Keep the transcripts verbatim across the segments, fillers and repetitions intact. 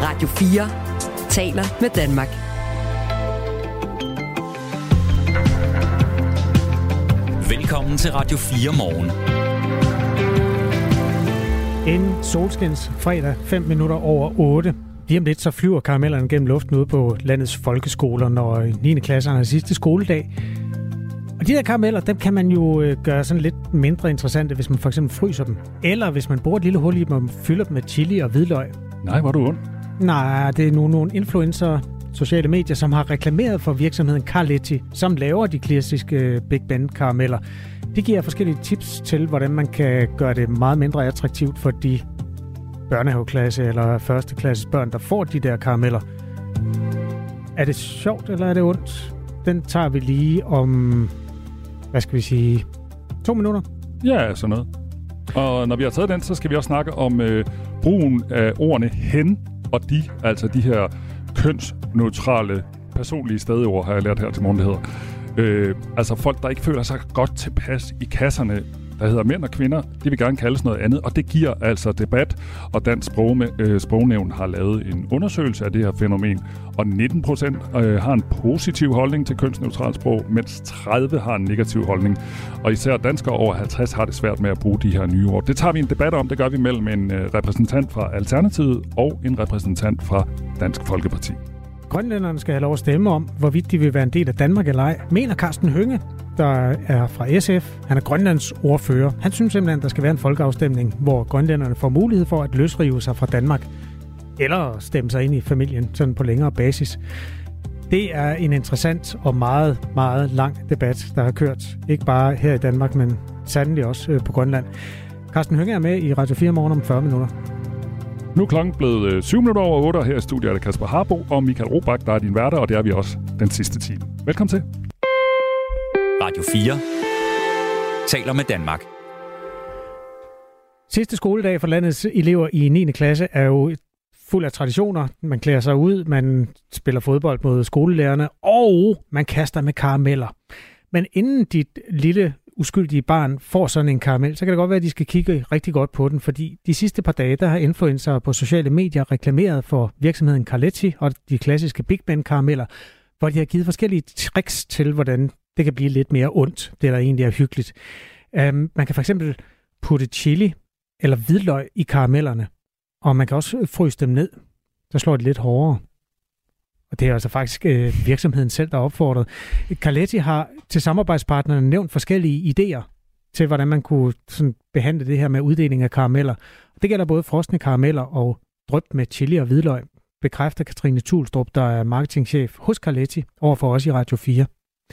Radio fire taler med Danmark. Velkommen til Radio fire morgen. En solskins fredag, fem minutter over otte. Lige om lidt så flyver karamellerne gennem luften ude på landets folkeskoler, når niende klasserne har sidste skoledag. Og de der karameller, dem kan man jo gøre sådan lidt mindre interessante, hvis man for eksempel fryser dem. Eller hvis man bruger et lille hul i dem og fylder dem med chili og hvidløg. Nej, hvor er du ond? Nej, det er nu nogle influencer, sociale medier, som har reklameret for virksomheden Carletti, som laver de klassiske Big Ben karameller. De giver forskellige tips til, hvordan man kan gøre det meget mindre attraktivt for de børnehaveklasse eller førsteklasses børn, der får de der karameller. Er det sjovt, eller er det ondt? Den tager vi lige om, hvad skal vi sige, to minutter? Ja, sådan noget. Og når vi har taget den, så skal vi også snakke om øh, brugen af ordene hen og de, altså de her kønsneutrale personlige stedord, har jeg lært her til morgen, det hedder. Øh, altså folk, der ikke føler sig godt tilpas i kasserne, der hedder mænd og kvinder, de vil gerne kaldes noget andet, og det giver altså debat, og Dansk Sprog, øh, Sprognævn har lavet en undersøgelse af det her fænomen, og nitten procent øh, har en positiv holdning til kønsneutralt sprog, mens tredive har en negativ holdning, og især danskere over halvtreds har det svært med at bruge de her nye ord. Det tager vi en debat om, det gør vi mellem en øh, repræsentant fra Alternativet og en repræsentant fra Dansk Folkeparti. Grønlænderne skal have lov at stemme om, hvorvidt de vil være en del af Danmark eller ej, mener Karsten Hønge, der er fra S F. Han er Grønlands ordfører. Han synes simpelthen, at der skal være en folkeafstemning, hvor grønlænderne får mulighed for at løsrive sig fra Danmark, eller stemme sig ind i familien, sådan på længere basis. Det er en interessant og meget, meget lang debat, der har kørt, ikke bare her i Danmark, men sandelig også på Grønland. Karsten Hønge er med i Radio fire morgen om fyrre minutter. Nu er klokken blevet øh, syv minutter over otte, og her i studiet er det Kasper Harbo og Michael Robach, der er din værter, og det er vi også den sidste time. Velkommen til. Radio fire taler med Danmark. Sidste skoledag for landets elever i niende klasse er jo fuld af traditioner. Man klæder sig ud, man spiller fodbold mod skolelærerne, og man kaster med karameller. Men inden dit lille uskyldige barn får sådan en karamel, så kan det godt være, at de skal kigge rigtig godt på den, fordi de sidste par dage, der har influencer på sociale medier reklameret for virksomheden Carletti og de klassiske Big Ben karameller, hvor de har givet forskellige tricks til, hvordan det kan blive lidt mere ondt, det der egentlig er hyggeligt. Um, man kan for eksempel putte chili eller hvidløg i karamellerne, og man kan også fryse dem ned. Så slår det lidt hårdere. Og det er altså faktisk øh, virksomheden selv, der er opfordret. Carletti har til samarbejdspartnerne nævnt forskellige idéer til, hvordan man kunne sådan, behandle det her med uddeling af karameller. Det gælder både frosne karameller og dryp med chili og hvidløg, bekræfter Katrine Tulstrup, der er marketingchef hos Carletti, overfor os i Radio fire.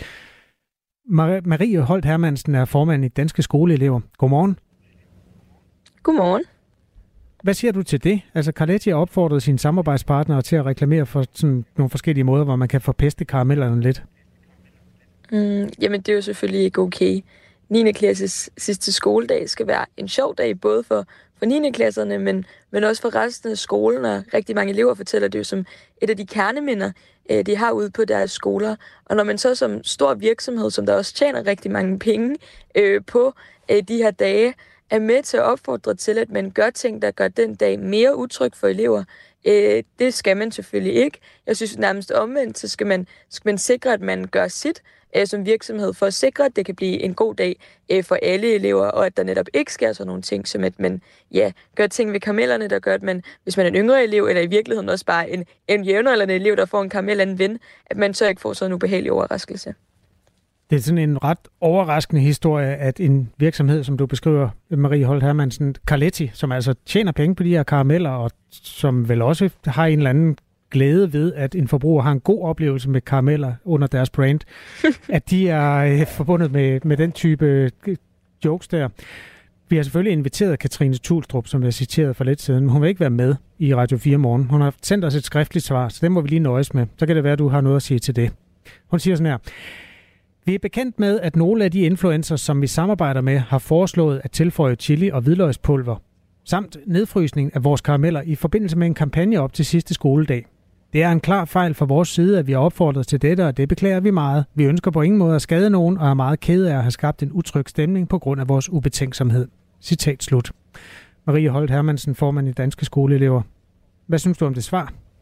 Marie Holt Hermansen er formand i Danske Skoleelever. Godmorgen. Godmorgen. Hvad siger du til det? Altså, Carletti har opfordret sine samarbejdspartnere til at reklamere for sådan nogle forskellige måder, hvor man kan forpeste karamellerne lidt. Mm, jamen, det er jo selvfølgelig ikke okay. niende klasses sidste skoledag skal være en sjov dag, både for, for niende klasserne, men, men også for resten af skolen. Og rigtig mange elever fortæller det jo som et af de kerneminder, øh, de har ude på deres skoler. Og når man så som stor virksomhed, som der også tjener rigtig mange penge øh, på øh, de her dage, er med til at opfordre til, at man gør ting, der gør den dag mere utryg for elever. Øh, det skal man selvfølgelig ikke. Jeg synes nærmest omvendt, så skal man, skal man sikre, at man gør sit øh, som virksomhed for at sikre, at det kan blive en god dag øh, for alle elever, og at der netop ikke sker sådan nogle ting, som at man ja, gør ting ved karamellerne, der gør, at man, hvis man er en yngre elev, eller i virkeligheden også bare en, en jævnaldrende elev, der får en karamel af en ven, at man så ikke får sådan en ubehagelig overraskelse. Det er sådan en ret overraskende historie, at en virksomhed, som du beskriver, Marie Holt Hermansen, Carletti, som altså tjener penge på de her karameller, og som vel også har en eller anden glæde ved, at en forbruger har en god oplevelse med karameller under deres brand, at de er forbundet med, med den type jokes der. Vi har selvfølgelig inviteret Katrine Tulstrup, som jeg citerede for lidt siden, men hun vil ikke være med i Radio fire morgen. Hun har sendt os et skriftligt svar, så det må vi lige nøjes med. Så kan det være, at du har noget at sige til det. Hun siger sådan her: vi er bekendt med, at nogle af de influencers, som vi samarbejder med, har foreslået at tilføje chili og hvidløgspulver, samt nedfrysning af vores karameller i forbindelse med en kampagne op til sidste skoledag. Det er en klar fejl fra vores side, at vi har opfordret til dette, og det beklager vi meget. Vi ønsker på ingen måde at skade nogen, og er meget kede af at have skabt en utryg stemning på grund af vores ubetænksomhed. Citat slut. Marie Holt Hermansen, formand i Danske Skoleelever. Hvad synes du om det svar?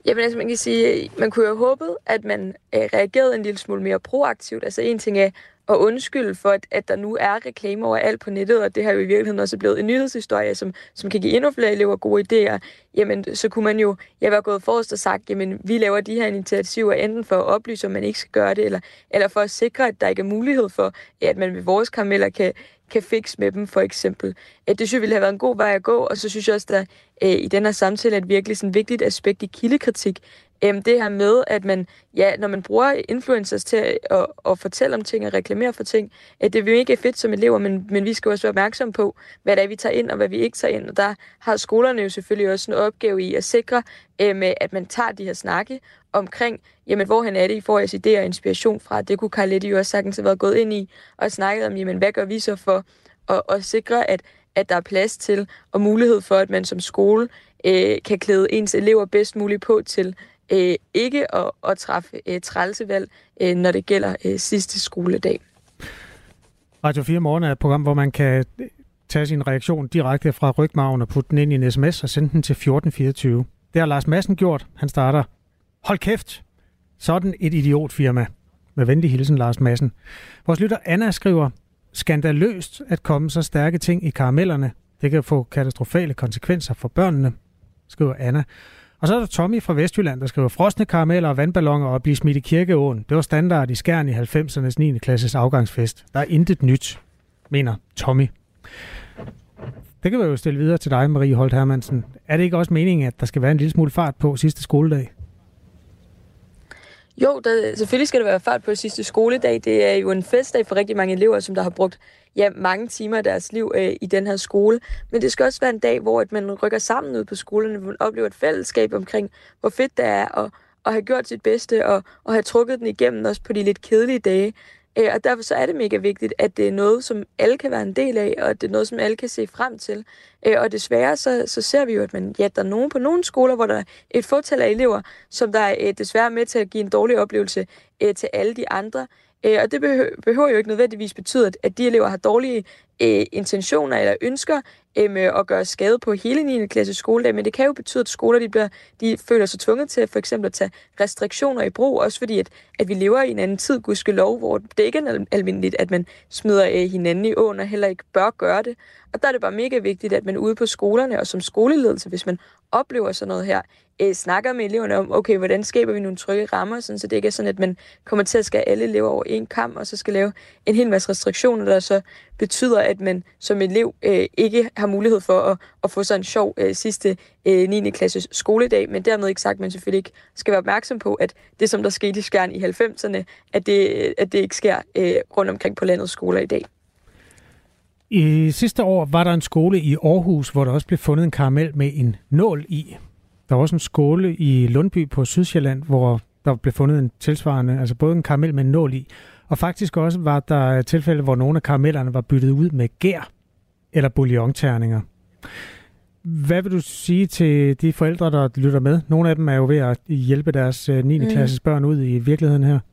Jamen altså, man kan sige, man kunne jo have håbet, at man øh, reagerede en lille smule mere proaktivt. Altså en ting er at undskylde for, at, at der nu er reklamer overalt på nettet, og det har jo i virkeligheden også blevet en nyhedshistorie, som, som kan give endnu flere elever gode idéer. Jamen, så kunne man jo ja, være gået forrest og sagt, jamen, vi laver de her initiativer enten for at oplyse, om man ikke skal gøre det, eller, eller for at sikre, at der ikke er mulighed for, at man ved vores karameller kan kan fikse med dem, for eksempel. Det synes jeg ville have været en god vej at gå, og så synes jeg også, at der i den her samtale er et virkelig sådan vigtigt aspekt i kildekritik. Det her med, at man, ja, når man bruger influencers til at, at, at fortælle om ting og reklamere for ting, at det er jo ikke fedt som elever, men, men vi skal også være opmærksomme på, hvad det er, vi tager ind, og hvad vi ikke tager ind. Og der har skolerne jo selvfølgelig også en opgave i at sikre, med, at man tager de her snakke omkring, jamen, hvorhen er det, I får jeres idéer og inspiration fra. Det kunne Carletti jo også sagtens have været gået ind i, og snakket om, jamen, hvad gør vi så for at, at sikre, at, at der er plads til, og mulighed for, at man som skole øh, kan klæde ens elever bedst muligt på til øh, ikke at, at træffe øh, trælsevalg, øh, når det gælder øh, sidste skoledag. Radio fire Morgen er et program, hvor man kan tage sin reaktion direkte fra rygmarven og putte den ind i en sms og sende den til fjorten fireogtyve. Det har Lars Madsen gjort. Han starter: hold kæft! Sådan et idiotfirma. Med venlig hilsen, Lars Madsen. Vores lytter Anna skriver: skandaløst at komme så stærke ting i karamellerne. Det kan få katastrofale konsekvenser for børnene, skriver Anna. Og så er der Tommy fra Vestjylland, der skriver: frosne karameller og vandballoner og blive smidt i Kirkeåen. Det var standard i Skjern i halvfemsernes niende klasses afgangsfest. Der er intet nyt, mener Tommy. Det kan vi jo stille videre til dig, Marie Holt Hermansen. Er det ikke også meningen, at der skal være en lille smule fart på sidste skoledag? Jo, der, selvfølgelig skal der være fart på sidste skoledag. Det er jo en festdag for rigtig mange elever, som der har brugt ja, mange timer af deres liv øh, i den her skole. Men det skal også være en dag, hvor at man rykker sammen ud på skolerne, hvor man oplever et fællesskab omkring, hvor fedt det er at, at have gjort sit bedste og, og have trukket den igennem også på de lidt kedelige dage. Og derfor så er det mega vigtigt, at det er noget, som alle kan være en del af, og at det er noget, som alle kan se frem til. Og desværre så, så ser vi jo, at man, ja, der er nogen på nogle skoler, hvor der er et fåtal af elever, som der er desværre med til at give en dårlig oplevelse til alle de andre. Og det behøver jo ikke nødvendigvis betyde, at de elever har dårlige intentioner eller ønsker med at gøre skade på hele niende klasse skoledag, men det kan jo betyde, at skoler de bliver, de føler sig tvunget til for eksempel at tage restriktioner i brug, også fordi, at, at vi lever i en anden tid, gudskelov, hvor det ikke er almindeligt, at man smider hinanden i åen og heller ikke bør gøre det. Og der er det bare mega vigtigt, at man ude på skolerne og som skoleledelse, hvis man oplever sådan noget her, øh, snakker med eleverne om, okay, hvordan skaber vi nogle trygge rammer, sådan, så det ikke er sådan, at man kommer til at skære alle elever over en kam, og så skal lave en hel masse restriktioner, der så betyder, at man som elev øh, ikke har mulighed for at, at få sådan en sjov øh, sidste øh, niende klasses skoledag, men dermed ikke sagt, at man selvfølgelig ikke skal være opmærksom på, at det, som der skete i Skjern i halvfemserne, at det, at det ikke sker øh, rundt omkring på landets skoler i dag. I sidste år var der en skole i Aarhus, hvor der også blev fundet en karamel med en nål i. Der var også en skole i Lundby på Sydsjælland, hvor der blev fundet en tilsvarende, altså både en karamel med en nål i, og faktisk også var der tilfælde, hvor nogle af karamellerne var byttet ud med gær eller bouillonterninger. Hvad vil du sige til de forældre, der lytter med? Nogle af dem er jo ved at hjælpe deres niende klasses børn ud i virkeligheden her.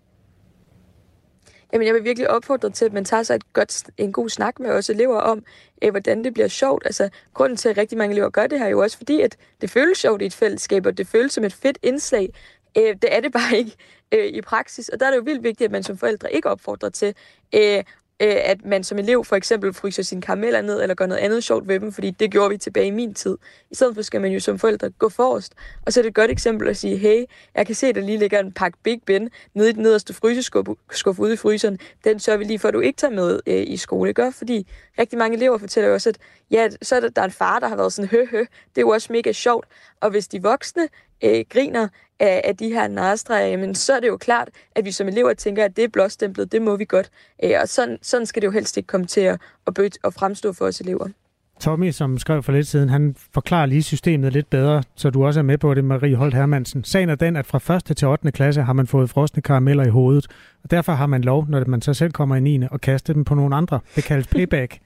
Jamen, jeg vil virkelig opfordre til, at man tager sig et godt, en god snak med os elever om, øh, hvordan det bliver sjovt. Altså, grunden til, at rigtig mange elever gør det her, er jo også fordi, at det føles sjovt i et fællesskab, og det føles som et fedt indslag. Øh, det er det bare ikke øh, i praksis, og der er det jo vildt vigtigt, at man som forældre ikke opfordrer til, øh, at man som elev for eksempel fryser sine karameller ned, eller gør noget andet sjovt ved dem, fordi det gjorde vi tilbage i min tid. I stedet for skal man jo som forældre gå forrest, og så er det et godt eksempel at sige, hey, jeg kan se, at der lige ligger en pakke Big Ben nede i den nederste fryseskuffe ude i fryseren. Den sørger vi lige for, at du ikke tager med øh, i skole, gør? Fordi rigtig mange elever fortæller jo også, at ja, så er der, der er en far, der har været sådan, hø, hø, det er jo også mega sjovt. Og hvis de voksne øh, griner af, af de her narestreger, jamen, så er det jo klart, at vi som elever tænker, at det er blåstemplet, det må vi godt. Øh, og sådan, sådan skal det jo helst ikke komme til at, at, bøde, at fremstå for os elever. Tommy, som skrev for lidt siden, han forklarer lige systemet lidt bedre, så du også er med på det, Marie Holt Hermansen. Sagen er den, at fra første til ottende klasse har man fået frosne karameller i hovedet, og derfor har man lov, når man så selv kommer i niende, at kaste dem på nogle andre. Det kaldes payback.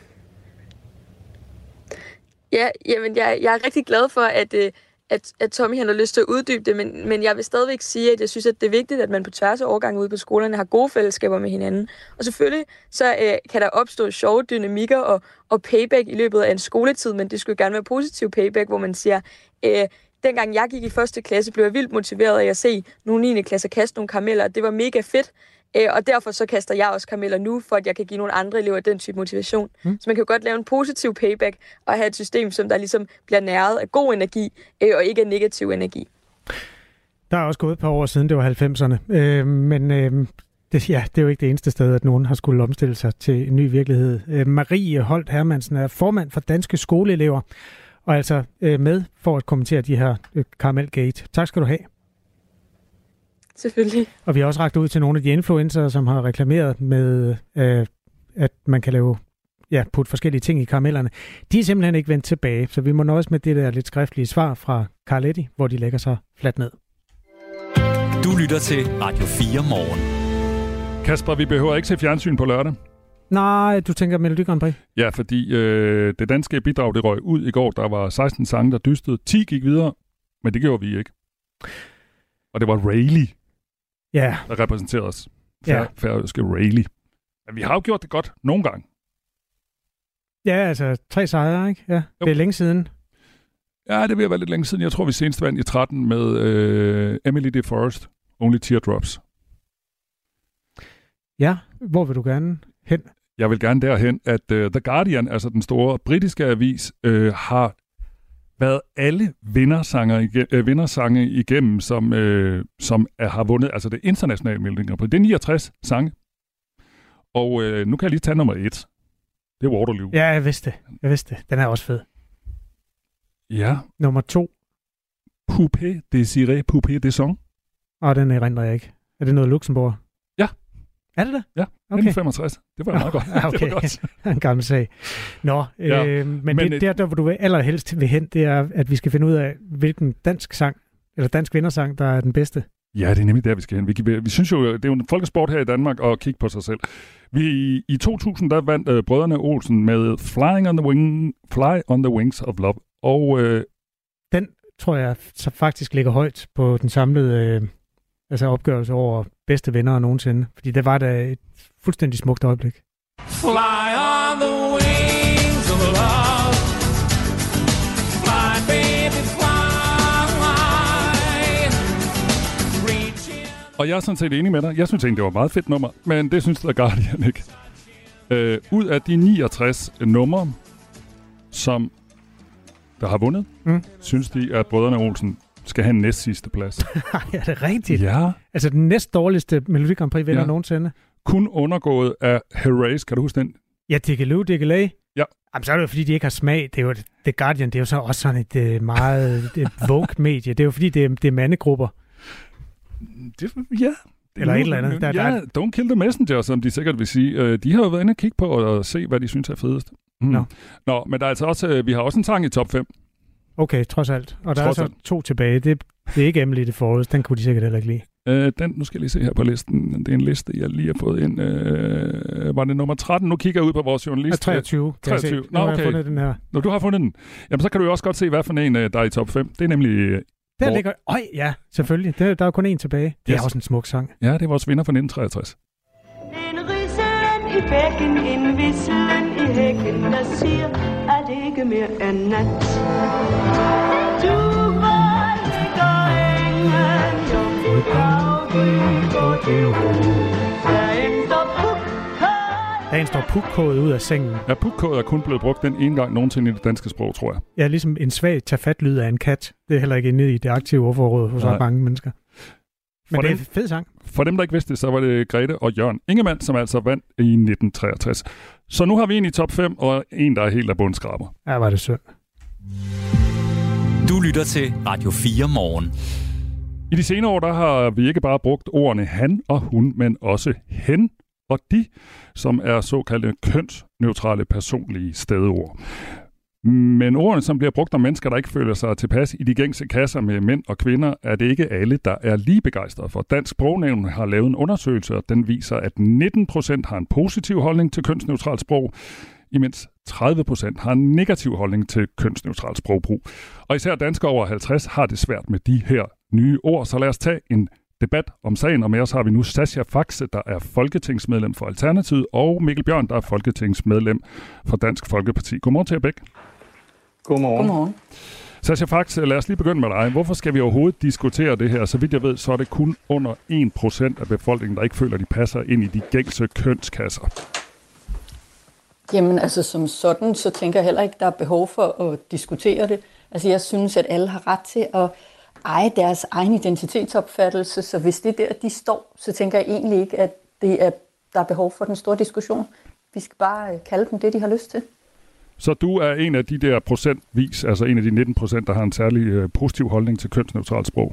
Ja, jamen, jeg, jeg er rigtig glad for, at, at, at Tommy han har lyst til at uddybe det, men, men jeg vil stadigvæk sige, at jeg synes, at det er vigtigt, at man på tværs af årgangen ude på skolerne har gode fællesskaber med hinanden. Og selvfølgelig så øh, kan der opstå sjove dynamikker og, og payback i løbet af en skoletid, men det skulle gerne være positiv payback, hvor man siger, øh, dengang jeg gik i første klasse, blev jeg vildt motiveret af at se nogle niende klasser kaste nogle karameller. Det var mega fedt. Og derfor så kaster jeg også karameller nu, for at jeg kan give nogle andre elever den type motivation. Mm. Så man kan jo godt lave en positiv payback og have et system, som der ligesom bliver næret af god energi, og ikke af negativ energi. Der er også gået et par år siden, det var halvfemserne. Øh, men øh, det, ja, det er jo ikke det eneste sted, at nogen har skulle omstille sig til en ny virkelighed. Øh, Marie Holt Hermansen er formand for Danske Skoleelever, og altså øh, med for at kommentere de her øh, Karamelgate. Tak skal du have. Selvfølgelig. Og vi har også rakt ud til nogle af de influencer, som har reklameret med, øh, at man kan lave, ja, putte forskellige ting i karamellerne. De er simpelthen ikke vendt tilbage, så vi må nøjes med det der lidt skriftlige svar fra Carletti, hvor de lægger sig fladt ned. Du lytter til Radio fire Morgen. Kasper, vi behøver ikke se fjernsyn på lørdag. Nej, du tænker Melodi Grand Prix? Ja, fordi øh, det danske bidrag, det røg ud i går. Der var seksten sange, der dystede. ti gik videre, men det gjorde vi ikke. Og det var Rayleigh, ja, der repræsenterede os. Fær, ja. Færøske Rayleigh. Men vi har jo gjort det godt nogle gange. Ja, altså tre sejre, ikke? Ja, jo. Det er længe siden. Ja, det vil være lidt længe siden. Jeg tror, vi senest vandt i tretten med øh, Emily DeForest, Only Teardrops. Ja, hvor vil du gerne hen? Jeg vil gerne derhen, at uh, The Guardian, altså den store britiske avis, øh, har været alle vindersanger igennem, øh, vindersange igennem, som, øh, som er, har vundet, altså det internationale Melodi Grand Prix. Det er niogtres sange. Og øh, nu kan jeg lige tage nummer et. Det er Waterloo. Ja, jeg vidste det. Jeg vidste det. Den er også fed. Ja. Nummer to. Poupée Désirée, Poupée des Sons. Og den erindrer jeg ikke. Er det noget Luxembourg? Ja. Er det det? Ja, okay. nitten femogtres. Det var meget godt. Okay, det var godt. En gammel sag. Nå, ja. øh, men, men det der, der, hvor du vil allerhelst vil hen, det er, at vi skal finde ud af, hvilken dansk sang, eller dansk vindersang, der er den bedste. Ja, det er nemlig der, vi skal hen. Vi, vi synes jo, det er jo en folkesport her i Danmark at kigge på sig selv. Vi, I, i to tusind, der vandt øh, brødrene Olsen med Flying on the Wing, Fly on the Wings of Love. Og øh, den tror jeg så faktisk ligger højt på den samlede øh, altså opgørelse over bedste venner nogensinde. Fordi det var da et fuldstændig smukt øjeblik. Fly on the wings of love, my baby fly. Og jeg er sådan set enig med dig. Jeg synes egentlig, det var et meget fedt nummer, men det synes The Guardian ikke. Øh, ud af de niogtres numre, som der har vundet, mm. synes de, at brødrene Olsen skal have en næst sidste plads. Ja, det er rigtigt. Ja. Altså den næst dårligste Melodi Grand Prix vinder ja. nogensinde. Kun undergået af Herreys. Kan du huske den? Ja, Diggeloo, Diggelay. Ja. Jamen, så er det jo, fordi de ikke har smag. Det er jo The Guardian, det er jo så også sådan et uh, meget Vogue-medie. Det er jo, fordi det er, det er mandegrupper. Det, ja. Det eller et eller andet. Der, ja, der... Don't Kill the Messenger, som de sikkert vil sige. De har jo været inde og kigge på og se, hvad de synes er fedest. Mm. Nå. Nå, men der er altså også, vi har også en sang i top fem. Okay, trods alt. Og der trods er så alt. to tilbage. Det, det er ikke Emily DeForest. Den kunne de sikkert heller ikke lide. Øh, den, nu skal jeg lige se her på listen. Det er en liste, jeg lige har fået ind. Øh, var det nummer tretten? Nu kigger jeg ud på vores journalist. Ja, treogtyve. treogtyve. Nå, nu har okay. jeg fundet den her. Nå, du har fundet den. Jamen, så kan du jo også godt se, hvad for en, der er i top fem. Det er nemlig... Der ligger... Øj, ja, selvfølgelig. Der, der er kun én tilbage. Det yes. er også en smuk sang. Ja, det er vores vinder fra nitten treogtres. En ridselen i bækken, en visselen i hækken, der siger, at det ikke mere er nat. Du var ligger engen, jo i daggry går til ro. Dagen står pukkåret. Dagen står pukkåret ud af sengen. Ja, pukkåret er kun blevet brugt den ene gang nogensinde i det danske sprog, tror jeg. Ja, ligesom en svag tafatlyd af en kat. Det er heller ikke inde i det aktive ordforråd hos så mange mennesker. Men for det er en fed sang. For dem, der ikke vidste det, så var det Grete og Jørgen Ingemann, som altså vandt i nitten treogtres. Så nu har vi en i top fem, og en, der er helt af bundskraber. Ja, var det synd. Du lytter til Radio fire Morgen. I de senere år, der har vi ikke bare brugt ordene han og hun, men også hen og de, som er såkaldte kønsneutrale personlige stedord. Men ordene, som bliver brugt om mennesker, der ikke føler sig tilpas i de gængse kasser med mænd og kvinder, er det ikke alle, der er lige begejstrede for. Dansk Sprognævn har lavet en undersøgelse, og den viser, at nitten procent har en positiv holdning til kønsneutralt sprog, imens tredive procent har en negativ holdning til kønsneutralt sprogbrug. Og især danskere over halvtreds har det svært med de her nye ord, så lad os tage en debat om sagen, og med os har vi nu Sascha Faxe, der er folketingsmedlem for Alternativet, og Mikkel Bjørn, der er folketingsmedlem for Dansk Folkeparti. Godmorgen til jer begge. Godmorgen. Godmorgen. Sascha Fax, lad os lige begynde med dig. Hvorfor skal vi overhovedet diskutere det her? Så vidt jeg ved, så er det kun under en procent af befolkningen, der ikke føler, at de passer ind i de gængse kønskasser. Jamen altså som sådan, så tænker jeg heller ikke, der er behov for at diskutere det. Altså jeg synes, at alle har ret til at eje deres egen identitetsopfattelse, så hvis det er der, de står, så tænker jeg egentlig ikke, at det er, der er behov for den store diskussion. Vi skal bare kalde dem det, de har lyst til. Så du er en af de der procentvis, altså en af de nitten procent, der har en særlig øh, positiv holdning til kønsneutralt sprog?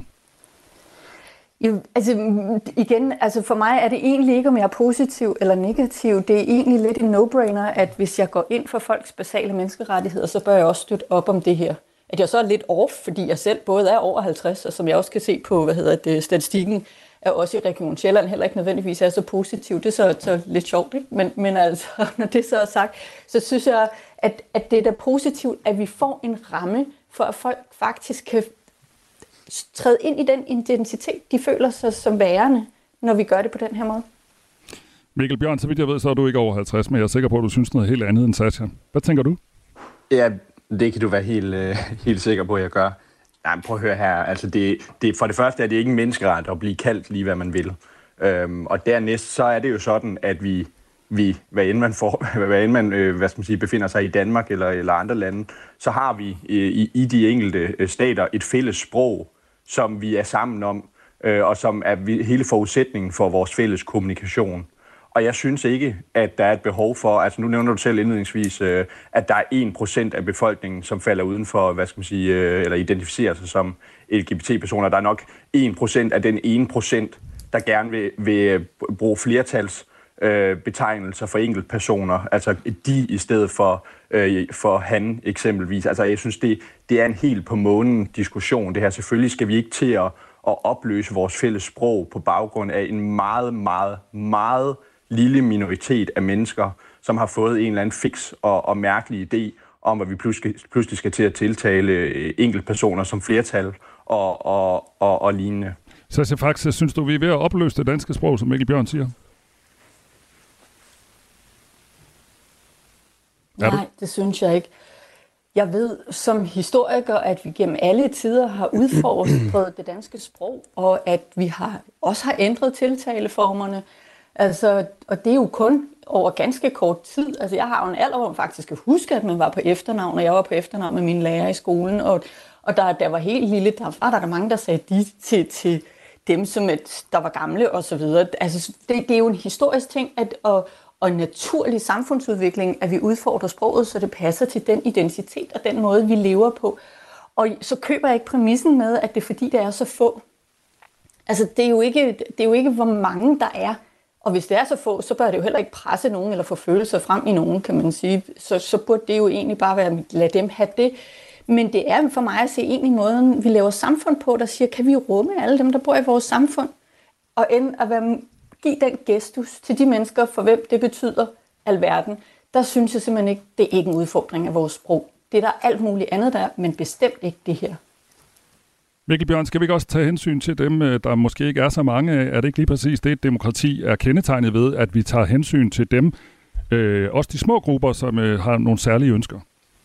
Jo, altså igen, altså for mig er det egentlig ikke, om jeg er positiv eller negativ. Det er egentlig lidt en no-brainer, at hvis jeg går ind for folks basale menneskerettigheder, så bør jeg også støtte op om det her. At jeg så er lidt off, fordi jeg selv både er over halvtreds, og som jeg også kan se på, hvad hedder det, statistikken, er også i Region Sjælland heller ikke nødvendigvis er så positiv. Det er så, så lidt sjovt, ikke? Men, men altså, når det så er sagt, så synes jeg, at, at det er da positivt, at vi får en ramme for, at folk faktisk kan træde ind i den identitet, de føler sig som værende, når vi gør det på den her måde. Mikkel Bjørn, så vidt jeg ved, så er du ikke over halvtreds, men jeg er sikker på, at du synes noget helt andet end Sascha. Hvad tænker du? Ja, det kan du være helt, øh, helt sikker på, at jeg gør. Nej, prøv at høre her. Altså det, det, for det første er det ikke en menneskeret at blive kaldt lige, hvad man vil. Øhm, og dernæst, så er det jo sådan, at vi, vi hvad end man, får, hvad end man øh, hvad skal man sige, befinder sig i Danmark eller, eller andre lande, så har vi øh, i, i de enkelte stater et fælles sprog, som vi er sammen om, øh, og som er vi, hele forudsætningen for vores fælles kommunikation. Og jeg synes ikke, at der er et behov for, altså nu nævner du selv indledningsvis, øh, at der er en procent af befolkningen, som falder uden for, hvad skal man sige, øh, eller identificerer sig som L G B T-personer. Der er nok en procent af den ene procent, der gerne vil, vil bruge flertals øh, betegnelser for enkeltpersoner, altså de i stedet for, øh, for han eksempelvis. Altså jeg synes, det, det er en helt på månen diskussion. Det her selvfølgelig skal vi ikke til at, at opløse vores fælles sprog på baggrund af en meget, meget, meget lille minoritet af mennesker, som har fået en eller anden fix og, og mærkelig idé om, at vi pludselig, pludselig skal til at tiltale enkeltpersoner som flertal og, og, og, og lignende. Så faktisk synes du, vi er ved at opløse det danske sprog, som Mikkel Bjørn siger? Nej, det synes jeg ikke. Jeg ved som historiker, at vi gennem alle tider har udfordret det danske sprog, og at vi har også har ændret tiltaleformerne. Altså, og det er jo kun over ganske kort tid. Altså, jeg har jo en alder, hvor man faktisk kan huske, at man var på efternavn, og jeg var på efternavn med mine lærere i skolen, og, og der, der var helt lille, der var der, der mange, der sagde de til, til dem, som et, der var gamle og så videre. Altså, det, det er jo en historisk ting, at, og, og en naturlig samfundsudvikling, at vi udfordrer sproget, så det passer til den identitet og den måde, vi lever på. Og så køber jeg ikke præmissen med, at det er fordi, der er så få. Altså, det er jo ikke, det er jo ikke hvor mange der er. Og hvis det er så få, så bør det jo heller ikke presse nogen eller få følelser frem i nogen, kan man sige. Så, så burde det jo egentlig bare være, lad dem have det. Men det er for mig at se egentlig måden, vi laver samfund på, der siger, kan vi rumme alle dem, der bor i vores samfund? Og end at være, give den gestus til de mennesker, for hvem det betyder alverden, der synes jeg simpelthen ikke, det er ikke en udfordring af vores sprog. Det er der alt muligt andet der, men bestemt ikke det her. Mikkel Bjørn, skal vi ikke også tage hensyn til dem, der måske ikke er så mange? Er det ikke lige præcis det, demokrati er kendetegnet ved, at vi tager hensyn til dem, øh, også de små grupper, som øh, har nogle særlige ønsker?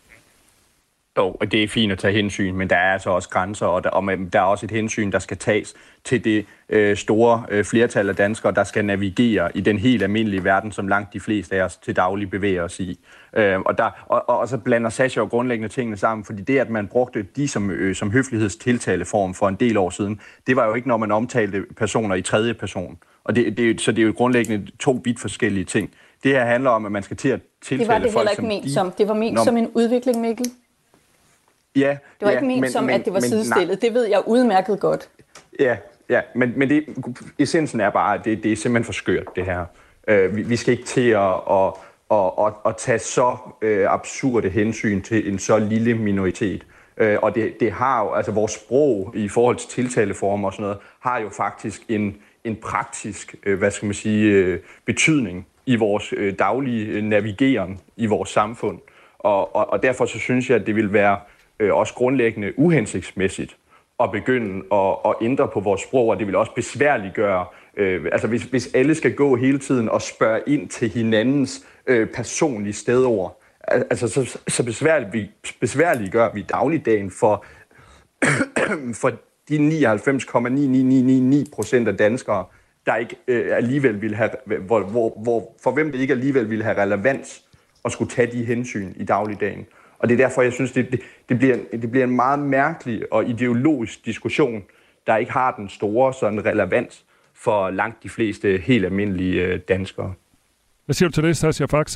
Jo, og det er fint at tage hensyn, men der er altså også grænser, og der, og der er også et hensyn, der skal tages til det øh, store øh, flertal af danskere, der skal navigere i den helt almindelige verden, som langt de fleste af os til daglig bevæger os i. Øh, og, der, og, og, og så blander Sascha jo grundlæggende tingene sammen, fordi det, at man brugte de som, øh, som høflighedstiltaleform for en del år siden, det var jo ikke, når man omtalte personer i tredje person. Og det, det, så det er jo grundlæggende to vidt forskellige ting. Det her handler om, at man skal til at tiltale folk som... Det var det heller ikke ment de, som. Det var ment når, som en udvikling, Mikkel. Ja, det var ja, ikke ment men, som, men, at det var men, sidestillet. Nej. Det ved jeg udmærket godt. Ja, ja men, men det, essensen er bare, at det, det er simpelthen for skørt, det her. Uh, vi, vi skal ikke til at, at, at, at, at tage så uh, absurde hensyn til en så lille minoritet. Uh, og det, det har jo, altså vores sprog i forhold til tiltaleformer og sådan noget, har jo faktisk en, en praktisk, uh, hvad skal man sige, uh, betydning i vores uh, daglige navigeren i vores samfund. Og, og, og derfor så synes jeg, at det vil være øh, også grundlæggende uhensigtsmæssigt at begynde at, at ændre på vores sprog, og det vil også besværliggøre, øh, altså hvis, hvis alle skal gå hele tiden og spørge ind til hinandens øh, personlige stedord, altså så, så besværlig, besværliggør vi dagligdagen for for de nioghalvfems komma ni ni ni ni ni procent af danskere, der ikke øh, alligevel vil have, hvor, hvor, hvor, for hvem det ikke alligevel vil have relevans at skulle tage de hensyn i dagligdagen. Og det er derfor, jeg synes, det, det, det, bliver, det bliver en meget mærkelig og ideologisk diskussion, der ikke har den store sådan relevans for langt de fleste helt almindelige øh, danskere. Hvad siger du til det, Sascha Faxe?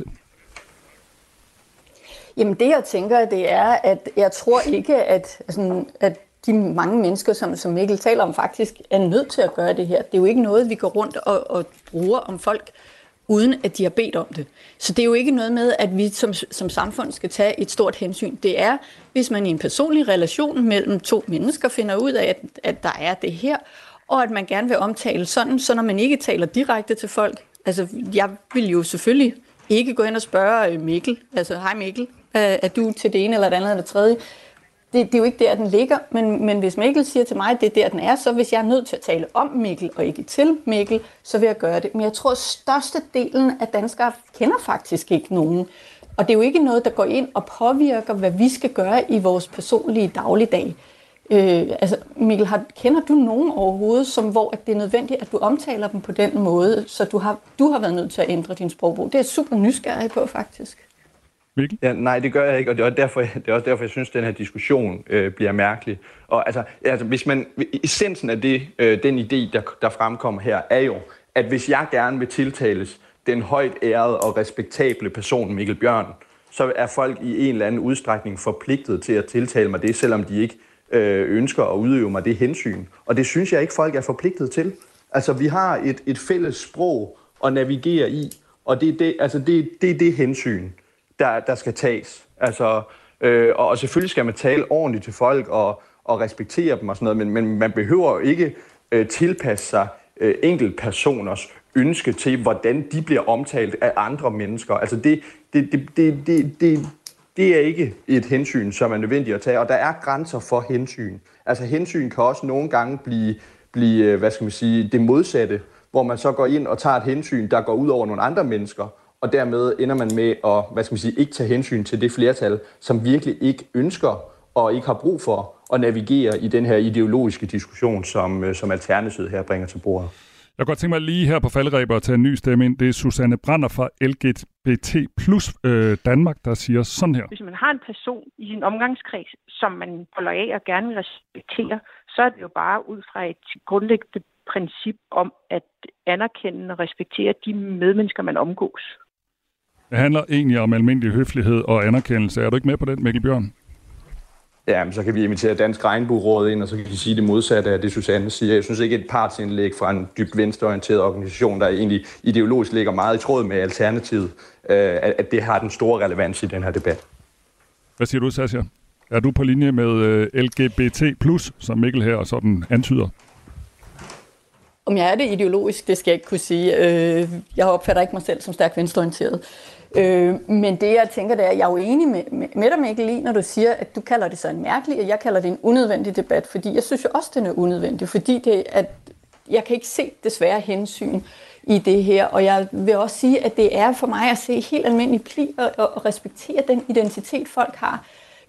Jamen det, jeg tænker, det er, at jeg tror ikke, at, altså, at de mange mennesker, som, som Mikkel taler om, faktisk er nødt til at gøre det her. Det er jo ikke noget, vi går rundt og, og bruger om folk, uden at de har bedt om det. Så det er jo ikke noget med, at vi som, som samfund skal tage et stort hensyn. Det er, hvis man i en personlig relation mellem to mennesker finder ud af, at, at der er det her, og at man gerne vil omtale sådan, så når man ikke taler direkte til folk. Altså, jeg vil jo selvfølgelig ikke gå ind og spørge Mikkel, altså, hej Mikkel, er du til det ene eller det andet eller det tredje? Det, det er jo ikke der, den ligger, men, men hvis Mikkel siger til mig, at det er der, den er, så hvis jeg er nødt til at tale om Mikkel og ikke til Mikkel, så vil jeg gøre det. Men jeg tror, at størstedelen af danskere kender faktisk ikke nogen. Og det er jo ikke noget, der går ind og påvirker, hvad vi skal gøre i vores personlige dagligdag. Øh, altså, Mikkel, har, kender du nogen overhovedet, som, hvor at det er nødvendigt, at du omtaler dem på den måde, så du har, du har været nødt til at ændre din sprogbog? Det er jeg super nysgerrig på, faktisk. Ja, nej, det gør jeg ikke, og det er, derfor, det er også derfor, jeg synes, at den her diskussion øh, bliver mærkelig. Og altså, altså, hvis man, essensen af det, øh, den idé, der, der fremkommer her, er jo, at hvis jeg gerne vil tiltales den højt ærede og respektable person Mikkel Bjørn, så er folk i en eller anden udstrækning forpligtet til at tiltale mig det, selvom de ikke øh, ønsker at udøve mig det hensyn. Og det synes jeg ikke, folk er forpligtet til. Altså, vi har et, et fælles sprog at navigere i, og det er det, altså, det, det, er det hensyn, Der, der skal tages. Altså, øh, og, og selvfølgelig skal man tale ordentligt til folk og, og respektere dem og sådan noget, men, men man behøver jo ikke øh, tilpasse sig øh, enkeltpersoners ønske til, hvordan de bliver omtalt af andre mennesker. Altså det, det, det, det, det, det, det er ikke et hensyn, som er nødvendigt at tage, og der er grænser for hensyn. Altså hensyn kan også nogle gange blive, blive hvad skal man sige, det modsatte, hvor man så går ind og tager et hensyn, der går ud over nogle andre mennesker, og dermed ender man med at, hvad skal man sige, ikke tage hensyn til det flertal, som virkelig ikke ønsker og ikke har brug for at navigere i den her ideologiske diskussion, som, som Alternativet her bringer til bordet. Jeg kan godt tænke mig lige her på falderæber at tage en ny stemme ind. Det er Susanne Brander fra L G B T plus øh, Danmark, der siger sådan her. Hvis man har en person i sin omgangskreds, som man holder af og gerne vil respektere, så er det jo bare ud fra et grundlæggende princip om at anerkende og respektere de medmennesker, man omgås. Det handler egentlig om almindelig høflighed og anerkendelse. Er du ikke med på den, Mikkel Bjørn? Ja, men så kan vi invitere Dansk Regnbueråd ind, og så kan vi sige det modsatte af det, Susanne siger. Jeg synes ikke, et partsindlæg fra en dybt venstreorienteret organisation, der egentlig ideologisk ligger meget i tråd med Alternativet, at det har den store relevans i den her debat. Hvad siger du, Sascha? Er du på linje med L G B T plus, som Mikkel her sådan antyder? Om jeg er det ideologisk, det skal jeg ikke kunne sige. Jeg opfatter ikke mig selv som stærkt venstreorienteret. Men det, jeg tænker, det er, at jeg er jo enig med, med dig, Mikkel, lige, når du siger, at du kalder det så en mærkelig, og jeg kalder det en unødvendig debat, fordi jeg synes jo også, den er unødvendig, fordi det, at jeg kan ikke se desværre hensyn i det her, og jeg vil også sige, at det er for mig at se helt almindelig pli og, og respektere den identitet, folk har.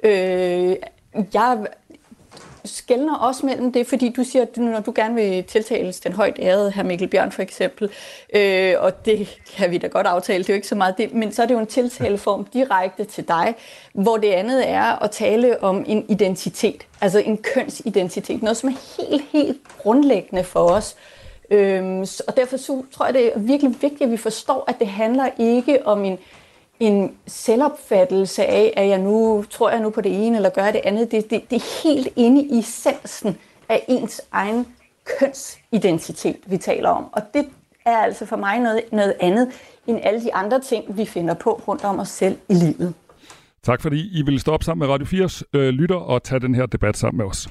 Jeg skelner også mellem det, fordi du siger, at når du gerne vil tiltales den højt ærede hr. Mikkel Bjørn for eksempel, øh, og det kan vi da godt aftale, det er jo ikke så meget det, men så er det jo en tiltaleform direkte til dig, hvor det andet er at tale om en identitet, altså en kønsidentitet, noget som er helt, helt grundlæggende for os. Øhm, og derfor så tror jeg, det er virkelig vigtigt, at vi forstår, at det handler ikke om en en selvopfattelse af, at jeg nu tror jeg nu på det ene eller gør det andet. Det, det, det er helt inde i essensen af ens egen kønsidentitet, vi taler om. Og det er altså for mig noget, noget andet end alle de andre ting, vi finder på rundt om os selv i livet. Tak fordi I vil stå op sammen med Radio fires øh, lytter og tage den her debat sammen med os.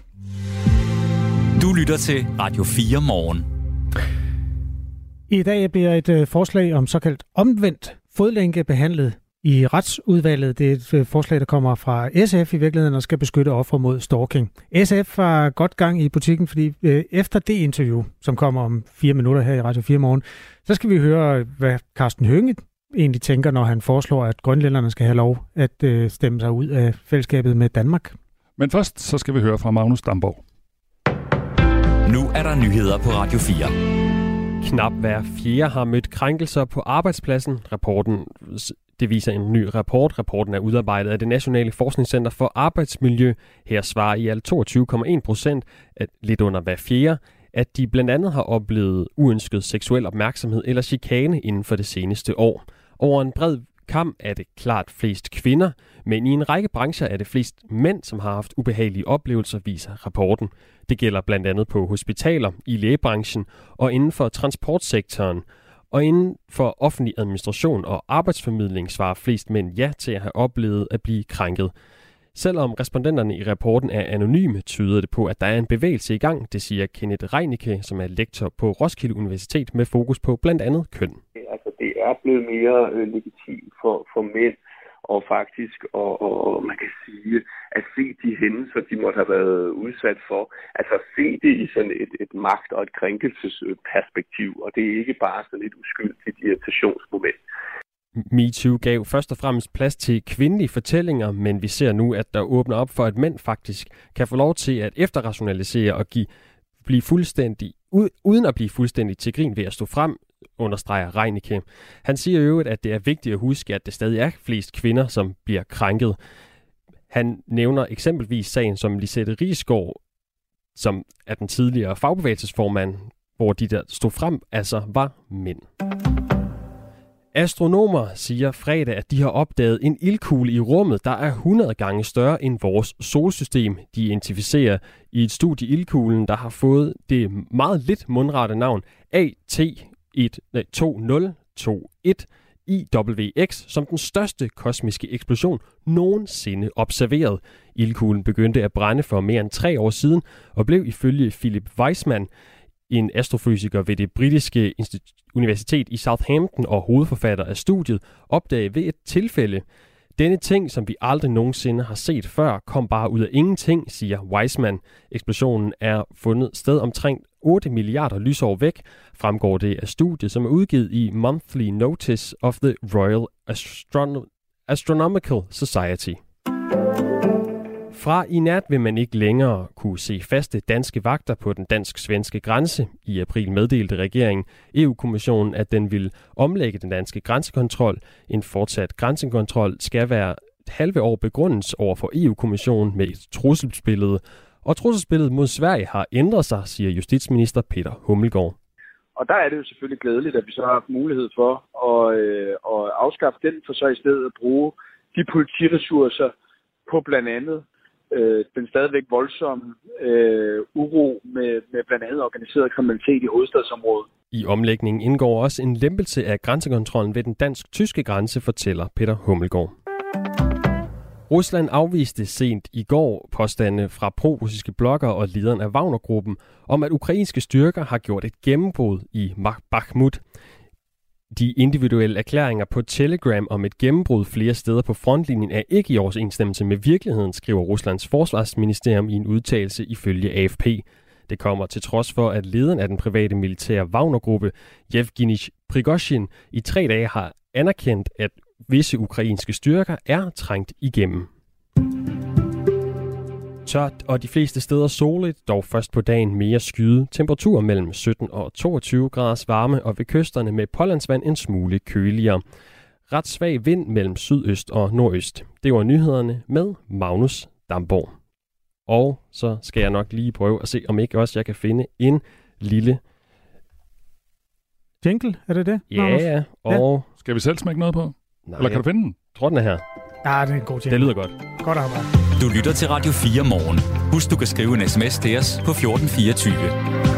Du lytter til Radio fire Morgen. I dag bliver et øh, forslag om såkaldt omvendt fodlænke behandlet i retsudvalget. Det er et forslag, der kommer fra S F i virkeligheden og skal beskytte ofre mod stalking. S F har godt gang i butikken, fordi øh, efter det interview, som kommer om fire minutter her i Radio fire Morgen, så skal vi høre, hvad Karsten Hønge egentlig tænker, når han foreslår, at grønlænderne skal have lov at øh, stemme sig ud af fællesskabet med Danmark. Men først så skal vi høre fra Magnus Damborg. Nu er der nyheder på Radio fire. Knap hver fjerde har mødt krænkelser på arbejdspladsen. Rapporten, det viser en ny rapport. Rapporten er udarbejdet af det Nationale Forskningscenter for Arbejdsmiljø. Her svarer i alt toogtyve komma en procent, at lidt under hver fjerde, at de blandt andet har oplevet uønsket seksuel opmærksomhed eller chikane inden for det seneste år. Over en bred kam er det klart flest kvinder, men i en række brancher er det flest mænd, som har haft ubehagelige oplevelser, viser rapporten. Det gælder blandt andet på hospitaler, i lægebranchen og inden for transportsektoren. Og inden for offentlig administration og arbejdsformidling svarer flest mænd ja til at have oplevet at blive krænket. Selvom respondenterne i rapporten er anonyme, tyder det på, at der er en bevægelse i gang, det siger Kenneth Reinicke, som er lektor på Roskilde Universitet med fokus på blandt andet køn. Altså, det er blevet mere øh, legitimt for, for mænd og faktisk, og, og man kan sige, at se de hændelser, de måtte have været udsat for, altså se det i sådan et, et magt- og et krænkelsesperspektiv, og det er ikke bare sådan et uskyldigt irritationsmoment. MeToo gav først og fremmest plads til kvindelige fortællinger, men vi ser nu, at der åbner op for, at mænd faktisk kan få lov til at efterrationalisere og give, blive fuldstændig, uden at blive fuldstændig til grin ved at stå frem, understreger Reinicke. Han siger i øvrigt, at det er vigtigt at huske, at det stadig er flest kvinder, som bliver krænket. Han nævner eksempelvis sagen som Lisette Rigsgaard, som er den tidligere fagbevægelsesformand, hvor de der stod frem, altså var mænd. Astronomer siger fredag, at de har opdaget en ildkugle i rummet, der er hundrede gange større end vores solsystem. De identificerer i et studie ildkuglen, der har fået det meget lidt mundrette navn A T to nul to et I W X som den største kosmiske eksplosion nogensinde observeret. Ildkuglen begyndte at brænde for mere end tre år siden og blev ifølge Philip Weisman, en astrofysiker ved det britiske universitet i Southampton og hovedforfatter af studiet, opdaget ved et tilfælde. Denne ting, som vi aldrig nogensinde har set før, kom bare ud af ingenting, siger Weisman. Eksplosionen er fundet sted omkring otte milliarder lysår væk, fremgår det af studiet, som er udgivet i Monthly Notice of the Royal Astron- Astronomical Society. Fra i nat vil man ikke længere kunne se faste danske vagter på den dansk-svenske grænse. I april meddelte regeringen E U-kommissionen, at den vil omlægge den danske grænsekontrol. En fortsat grænsekontrol skal være halve år begrundes over for E U-kommissionen med et trusselsbillede. Og trusselsbilledet mod Sverige har ændret sig, siger justitsminister Peter Hummelgaard. Og der er det jo selvfølgelig glædeligt, at vi så har haft mulighed for at, øh, at afskaffe den, for så i stedet at bruge de politiressourcer på blandt andet øh, den stadigvæk voldsomme øh, uro med, med blandt andet organiseret kriminalitet i hovedstadsområdet. I omlægningen indgår også en lempelse af grænsekontrollen ved den dansk-tyske grænse, fortæller Peter Hummelgaard. Rusland afviste sent i går påstande fra pro-russiske bloggere og lederen af Wagner-gruppen om, at ukrainske styrker har gjort et gennembrud i Bakhmut. De individuelle erklæringer på Telegram om et gennembrud flere steder på frontlinjen er ikke i overensstemmelse med virkeligheden, skriver Ruslands forsvarsministerium i en udtalelse ifølge A F P. Det kommer til trods for, at lederen af den private militære Wagner-gruppe, Yevgeny Prigozhin, i tre dage har anerkendt, at visse ukrainske styrker er trængt igennem. Tørt og de fleste steder soligt, dog først på dagen mere skyde. Temperatur mellem sytten og toogtyve graders varme, og ved kysterne med pålandsvand en smule køligere. Ret svag vind mellem sydøst og nordøst. Det var nyhederne med Magnus Damborg. Og så skal jeg nok lige prøve at se, om ikke også jeg kan finde en lille jingle, er det det? Ja, ja. Og ja. Skal vi selv smække noget på? Nej, eller kan du finde den? Jeg tror, den er her. Ja, det er en god jingle. Det lyder godt. Godt arbejde. Du lytter til Radio fire morgen. Husk, du kan skrive en sms til os på fjorten fireogtyve.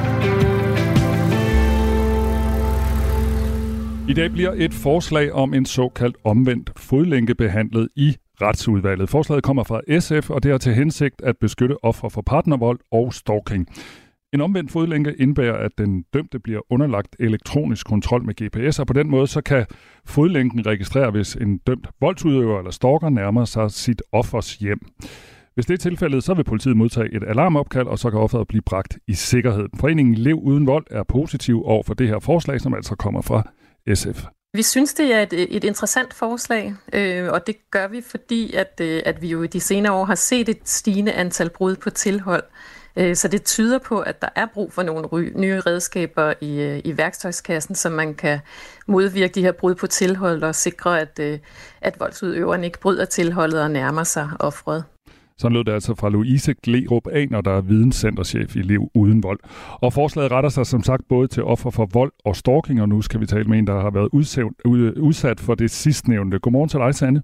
I dag bliver et forslag om en såkaldt omvendt fodlænke behandlet i Retsudvalget. Forslaget kommer fra S F, og det har til hensigt at beskytte ofre for partnervold og stalking. En omvendt fodlænke indebærer, at den dømte bliver underlagt elektronisk kontrol med G P S, og på den måde så kan fodlænken registrere, hvis en dømt voldsudøver eller stalker nærmer sig sit offers hjem. Hvis det er tilfældet, så vil politiet modtage et alarmopkald, og så kan offeret blive bragt i sikkerhed. Foreningen Lev Uden Vold er positiv over for det her forslag, som altså kommer fra S F. Vi synes, det er et, et interessant forslag, øh, og det gør vi, fordi at, øh, at vi jo i de senere år har set et stigende antal brud på tilhold. Øh, så det tyder på, at der er brug for nogle ry- nye redskaber i, øh, i værktøjskassen, så man kan modvirke de her brud på tilhold og sikre, at, øh, at voldsudøveren ikke bryder tilholdet og nærmer sig offeret. Sådan lød det altså fra Louise Glerup Aner, der er videnscenterchef i Lev Uden Vold. Og forslaget retter sig som sagt både til offer for vold og stalking, og nu skal vi tale med en, der har været udsat for det sidstnævnte. Godmorgen til dig, Sanne.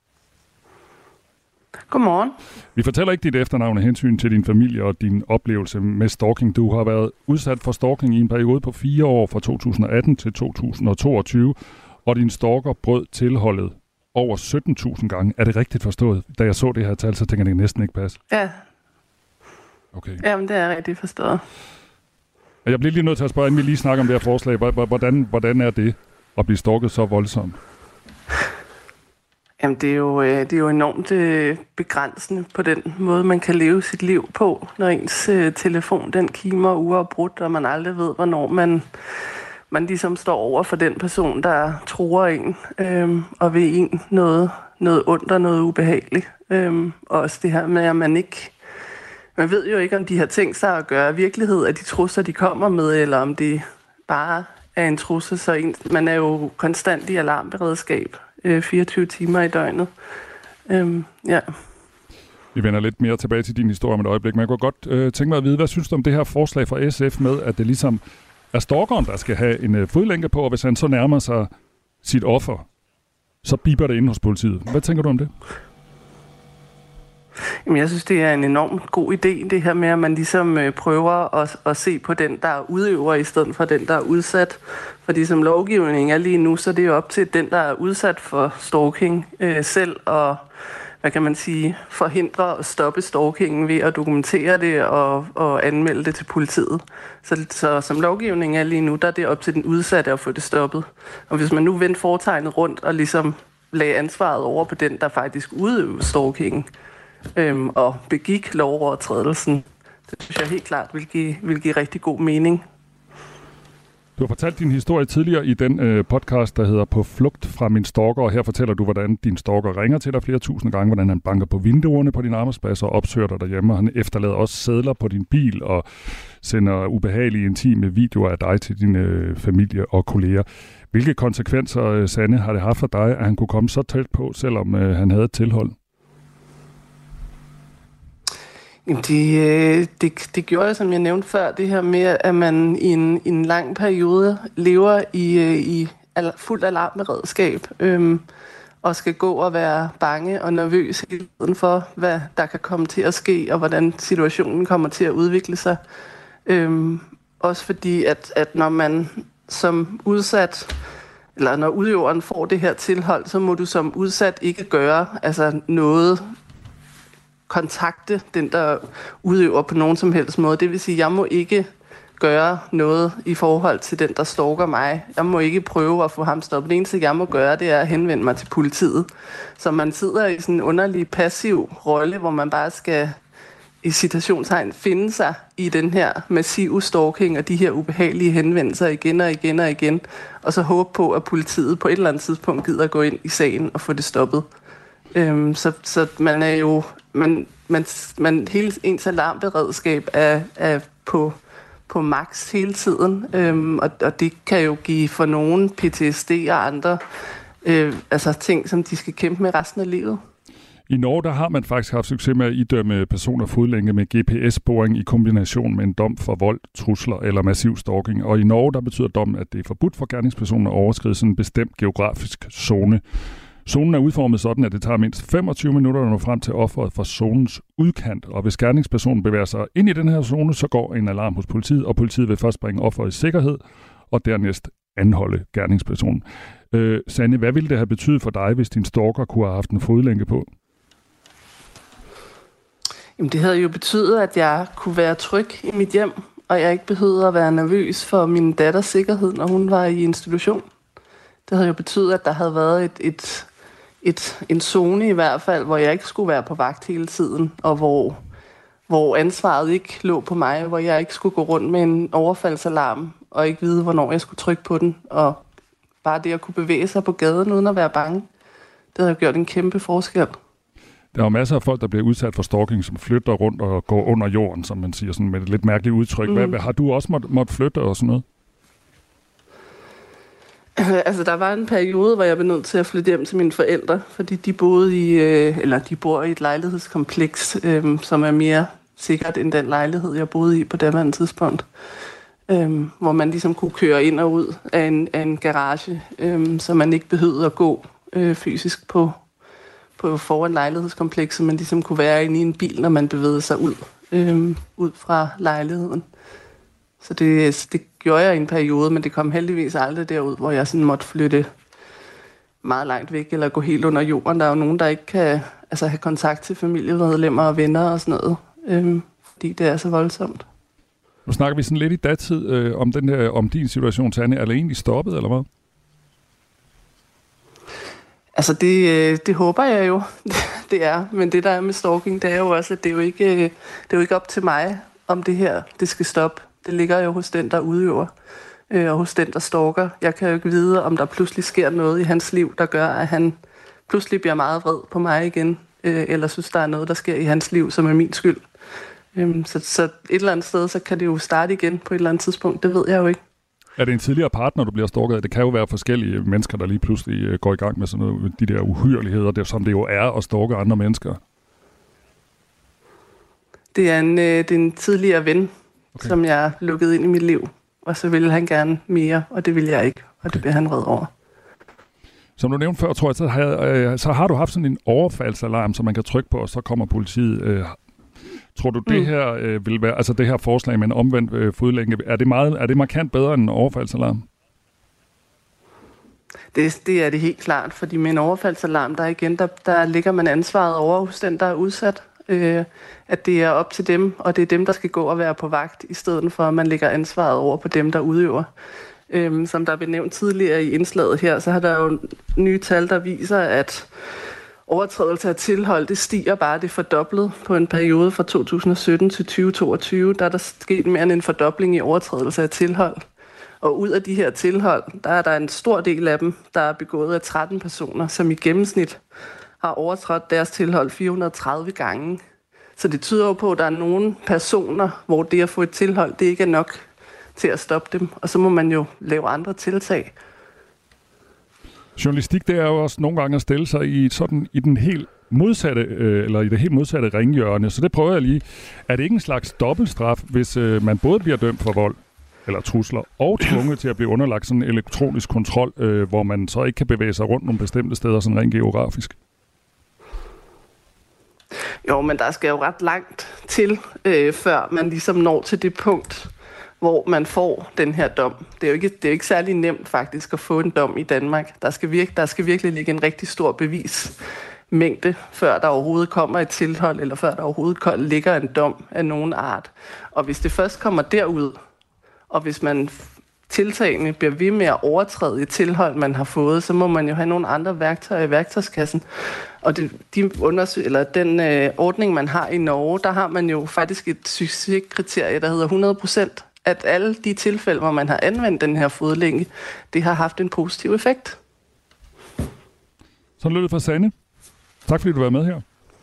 Godmorgen. Vi fortæller ikke dit efternavn af hensyn til din familie og din oplevelse med stalking. Du har været udsat for stalking i en periode på fire år fra to tusind og atten til to tusind og toogtyve, og din stalker brød tilholdet over sytten tusind gange. Er det rigtigt forstået? Da jeg så det her tal, så tænker jeg, det næsten ikke passe. Ja. Okay. Jamen, det er rigtigt forstået. Jeg bliver lige nødt til at spørge, inden vi lige snakker om det her forslag. Hvordan, hvordan er det at blive stalket så voldsomt? Jamen, det er jo, det er jo enormt begrænsende på den måde, man kan leve sit liv på, når ens telefon den kimer uafbrudt, og man aldrig ved, hvornår man... man ligesom står over for den person, der truer en, øhm, og vil en noget, noget ondt og noget ubehageligt. Øhm, og også det her med, at man ikke... Man ved jo ikke, om de har tænkt sig at gøre virkelighed af de trusler, de kommer med, eller om det bare er en trussel. Så en, man er jo konstant i alarmberedskab øh, fireogtyve timer i døgnet. Øhm, ja. Vi vender lidt mere tilbage til din historie om et øjeblik, men jeg kunne godt øh, tænke mig at vide, hvad synes du om det her forslag fra S F med, at det ligesom er stalkeren, der skal have en øh, fodlænke på, og hvis han så nærmer sig sit offer, så biber det inde hos politiet. Hvad tænker du om det? Jamen, jeg synes, det er en enormt god idé, det her med, at man ligesom øh, prøver at, at se på den, der udøver, i stedet for den, der er udsat. Fordi som lovgivning er lige nu, så er det jo op til den, der er udsat for stalking øh, selv, og hvad kan man sige, forhindre og stoppe stalkingen ved at dokumentere det og, og anmelde det til politiet. Så, så som lovgivning er lige nu, der er det op til den udsatte at få det stoppet. Og hvis man nu vendte foretegnet rundt og ligesom lagde ansvaret over på den, der faktisk udøvede stalkingen øhm, og begik lovovertrædelsen, det synes jeg helt klart vil give, vil give rigtig god mening. Du har fortalt din historie tidligere i den øh, podcast, der hedder På flugt fra min stalker, og her fortæller du, hvordan din stalker ringer til dig flere tusind gange, hvordan han banker på vinduerne på din arbejdsplads og opsøger dig derhjemme, og han efterlader også sedler på din bil og sender ubehagelige, intime videoer af dig til din øh, familie og kolleger. Hvilke konsekvenser, øh, Sanne, har det haft for dig, at han kunne komme så tæt på, selvom øh, han havde et tilhold? Det, det, det gjorde jeg, som jeg nævnte før, det her med, at man i en, i en lang periode lever i, i fuld alarmberedskab øhm, og skal gå og være bange og nervøs hele tiden for, hvad der kan komme til at ske, og hvordan situationen kommer til at udvikle sig. Øhm, også fordi, at, at når man som udsat, eller når udøveren får det her tilhold, så må du som udsat ikke gøre altså noget, kontakte den, der udøver på nogen som helst måde. Det vil sige, at jeg må ikke gøre noget i forhold til den, der stalker mig. Jeg må ikke prøve at få ham stoppet. Det eneste, jeg må gøre, det er at henvende mig til politiet. Så man sidder i sådan en underlig passiv rolle, hvor man bare skal i citationstegn finde sig i den her massive stalking og de her ubehagelige henvendelser igen og igen og igen, og så håbe på, at politiet på et eller andet tidspunkt gider gå ind i sagen og få det stoppet. Øhm, så, så man er jo man, man, man hele ens alarmberedskab er, er på, på max hele tiden, øhm, og, og det kan jo give for nogen P T S D og andre øh, altså ting, som de skal kæmpe med resten af livet. I Norge der har man faktisk haft succes med at idømme personer fodlænke med G P S-sporing i kombination med en dom for vold, trusler eller massiv stalking. Og i Norge der betyder dommen, at det er forbudt for gerningspersoner at overskride sådan en bestemt geografisk zone. Zonen er udformet sådan, at det tager mindst femogtyve minutter at nå frem til offeret fra zonens udkant. Og hvis gerningspersonen bevæger sig ind i den her zone, så går en alarm hos politiet, og politiet vil først bringe offeret i sikkerhed, og dernæst anholde gerningspersonen. Øh, Sanne, hvad ville det have betydet for dig, hvis din stalker kunne have haft en fodlænke på? Jamen, det havde jo betydet, at jeg kunne være tryg i mit hjem, og jeg ikke behøvede at være nervøs for min datters sikkerhed, når hun var i institution. Det havde jo betydet, at der havde været et, et, et, en zone i hvert fald, hvor jeg ikke skulle være på vagt hele tiden, og hvor, hvor ansvaret ikke lå på mig, hvor jeg ikke skulle gå rundt med en overfaldsalarm, og ikke vide, hvornår jeg skulle trykke på den, og bare det at kunne bevæge sig på gaden uden at være bange, det har gjort en kæmpe forskel. Der er jo masser af folk, der bliver udsat for stalking, som flytter rundt og går under jorden, som man siger, sådan med et lidt mærkeligt udtryk. Mm. Hvad, hvad, har du også måttet måtte flytte og sådan noget? Altså, der var en periode, hvor jeg blev nødt til at flytte hjem til mine forældre, fordi de boede i, øh, eller de bor i et lejlighedskompleks, øh, som er mere sikkert end den lejlighed, jeg boede i på daværende tidspunkt. Øh, hvor man ligesom kunne køre ind og ud af en, af en garage, øh, så man ikke behøvede at gå øh, fysisk på, på foran lejlighedskomplekset, men ligesom kunne være inde i en bil, når man bevægede sig ud, øh, ud fra lejligheden. Så det, det gjorde jeg i en periode, men det kom heldigvis aldrig derud, hvor jeg sådan måtte flytte meget langt væk, eller gå helt under jorden. Der er jo nogen, der ikke kan altså, have kontakt til familiemedlemmer og venner og sådan noget, øhm, fordi det er så voldsomt. Nu snakker vi sådan lidt i datid øh, om, den der, om din situation, Tanja. Er det egentlig stoppet, eller hvad? Altså, det, det håber jeg jo, det er. Men det, der er med stalking, det er jo også, at det er jo ikke, det er jo ikke op til mig, om det her det skal stoppe. Det ligger jo hos den, der udøver, øh, og hos den, der stalker. Jeg kan jo ikke vide, om der pludselig sker noget i hans liv, der gør, at han pludselig bliver meget vred på mig igen, øh, eller synes, der er noget, der sker i hans liv, som er min skyld. Øh, så, så et eller andet sted, så kan det jo starte igen på et eller andet tidspunkt. Det ved jeg jo ikke. Er det en tidligere partner, du bliver stalket? Det kan jo være forskellige mennesker, der lige pludselig går i gang med sådan noget, de der uhyreligheder, det, som det jo er at stalke andre mennesker. Det er en, øh, det er en tidligere ven, okay, som jeg lukkede ind i mit liv. Og så ville han gerne mere, og det ville jeg ikke. Og okay, det bliver han vred over. Som du nævnte før, tror jeg, så har, øh, så har du haft sådan en overfaldsalarm, som man kan trykke på, og så kommer politiet. Øh, tror du, det mm. her øh, vil være, altså det her forslag med en omvendt øh, fodlænke, er det meget, er det markant bedre end en overfaldsalarm? Det, det er det helt klart, fordi med en overfaldsalarm, der igen, der, der ligger man ansvaret over hos den, der er udsat. Øh, at det er op til dem, og det er dem, der skal gå og være på vagt, i stedet for, at man lægger ansvaret over på dem, der udøver. Øh, som der blev nævnt tidligere i indslaget her, så har der jo nye tal, der viser, at overtrædelse af tilhold, det stiger bare, det er fordoblet på en periode fra to tusind og sytten til tyve toogtyve. Der er der sket mere end en fordobling i overtrædelse af tilhold. Og ud af de her tilhold, der er der en stor del af dem, der er begået af tretten personer, som i gennemsnit har overtrådt deres tilhold fire hundrede og tredive gange. Så det tyder jo på, at der er nogle personer, hvor det at få et tilhold, det ikke er nok til at stoppe dem. Og så må man jo lave andre tiltag. Journalistik, det er jo også nogle gange at stille sig i sådan i den helt modsatte øh, eller i det helt modsatte ringhjørne. Så det prøver jeg lige. Er det ikke en slags dobbeltstraf, hvis øh, man både bliver dømt for vold eller trusler og tvunget til at blive underlagt sådan en elektronisk kontrol, øh, hvor man så ikke kan bevæge sig rundt nogle bestemte steder sådan rent geografisk? Jo, men der skal jo ret langt til, øh, før man ligesom når til det punkt, hvor man får den her dom. Det er jo ikke, det er jo ikke særlig nemt faktisk at få en dom i Danmark. Der skal, virke, der skal virkelig ligge en rigtig stor bevismængde, før der overhovedet kommer et tilhold, eller før der overhovedet ligger en dom af nogen art. Og hvis det først kommer derud, og hvis man tiltagende bliver ved med at overtræde et tilhold, man har fået, så må man jo have nogle andre værktøjer i værktøjskassen. Og det, de undersøg, eller den øh, ordning, man har i Norge, der har man jo faktisk et succeskriterie, der hedder hundrede procent, at alle de tilfælde, hvor man har anvendt den her fodlænke, det har haft en positiv effekt. Så lød det fra Sanne. Tak fordi du var med her.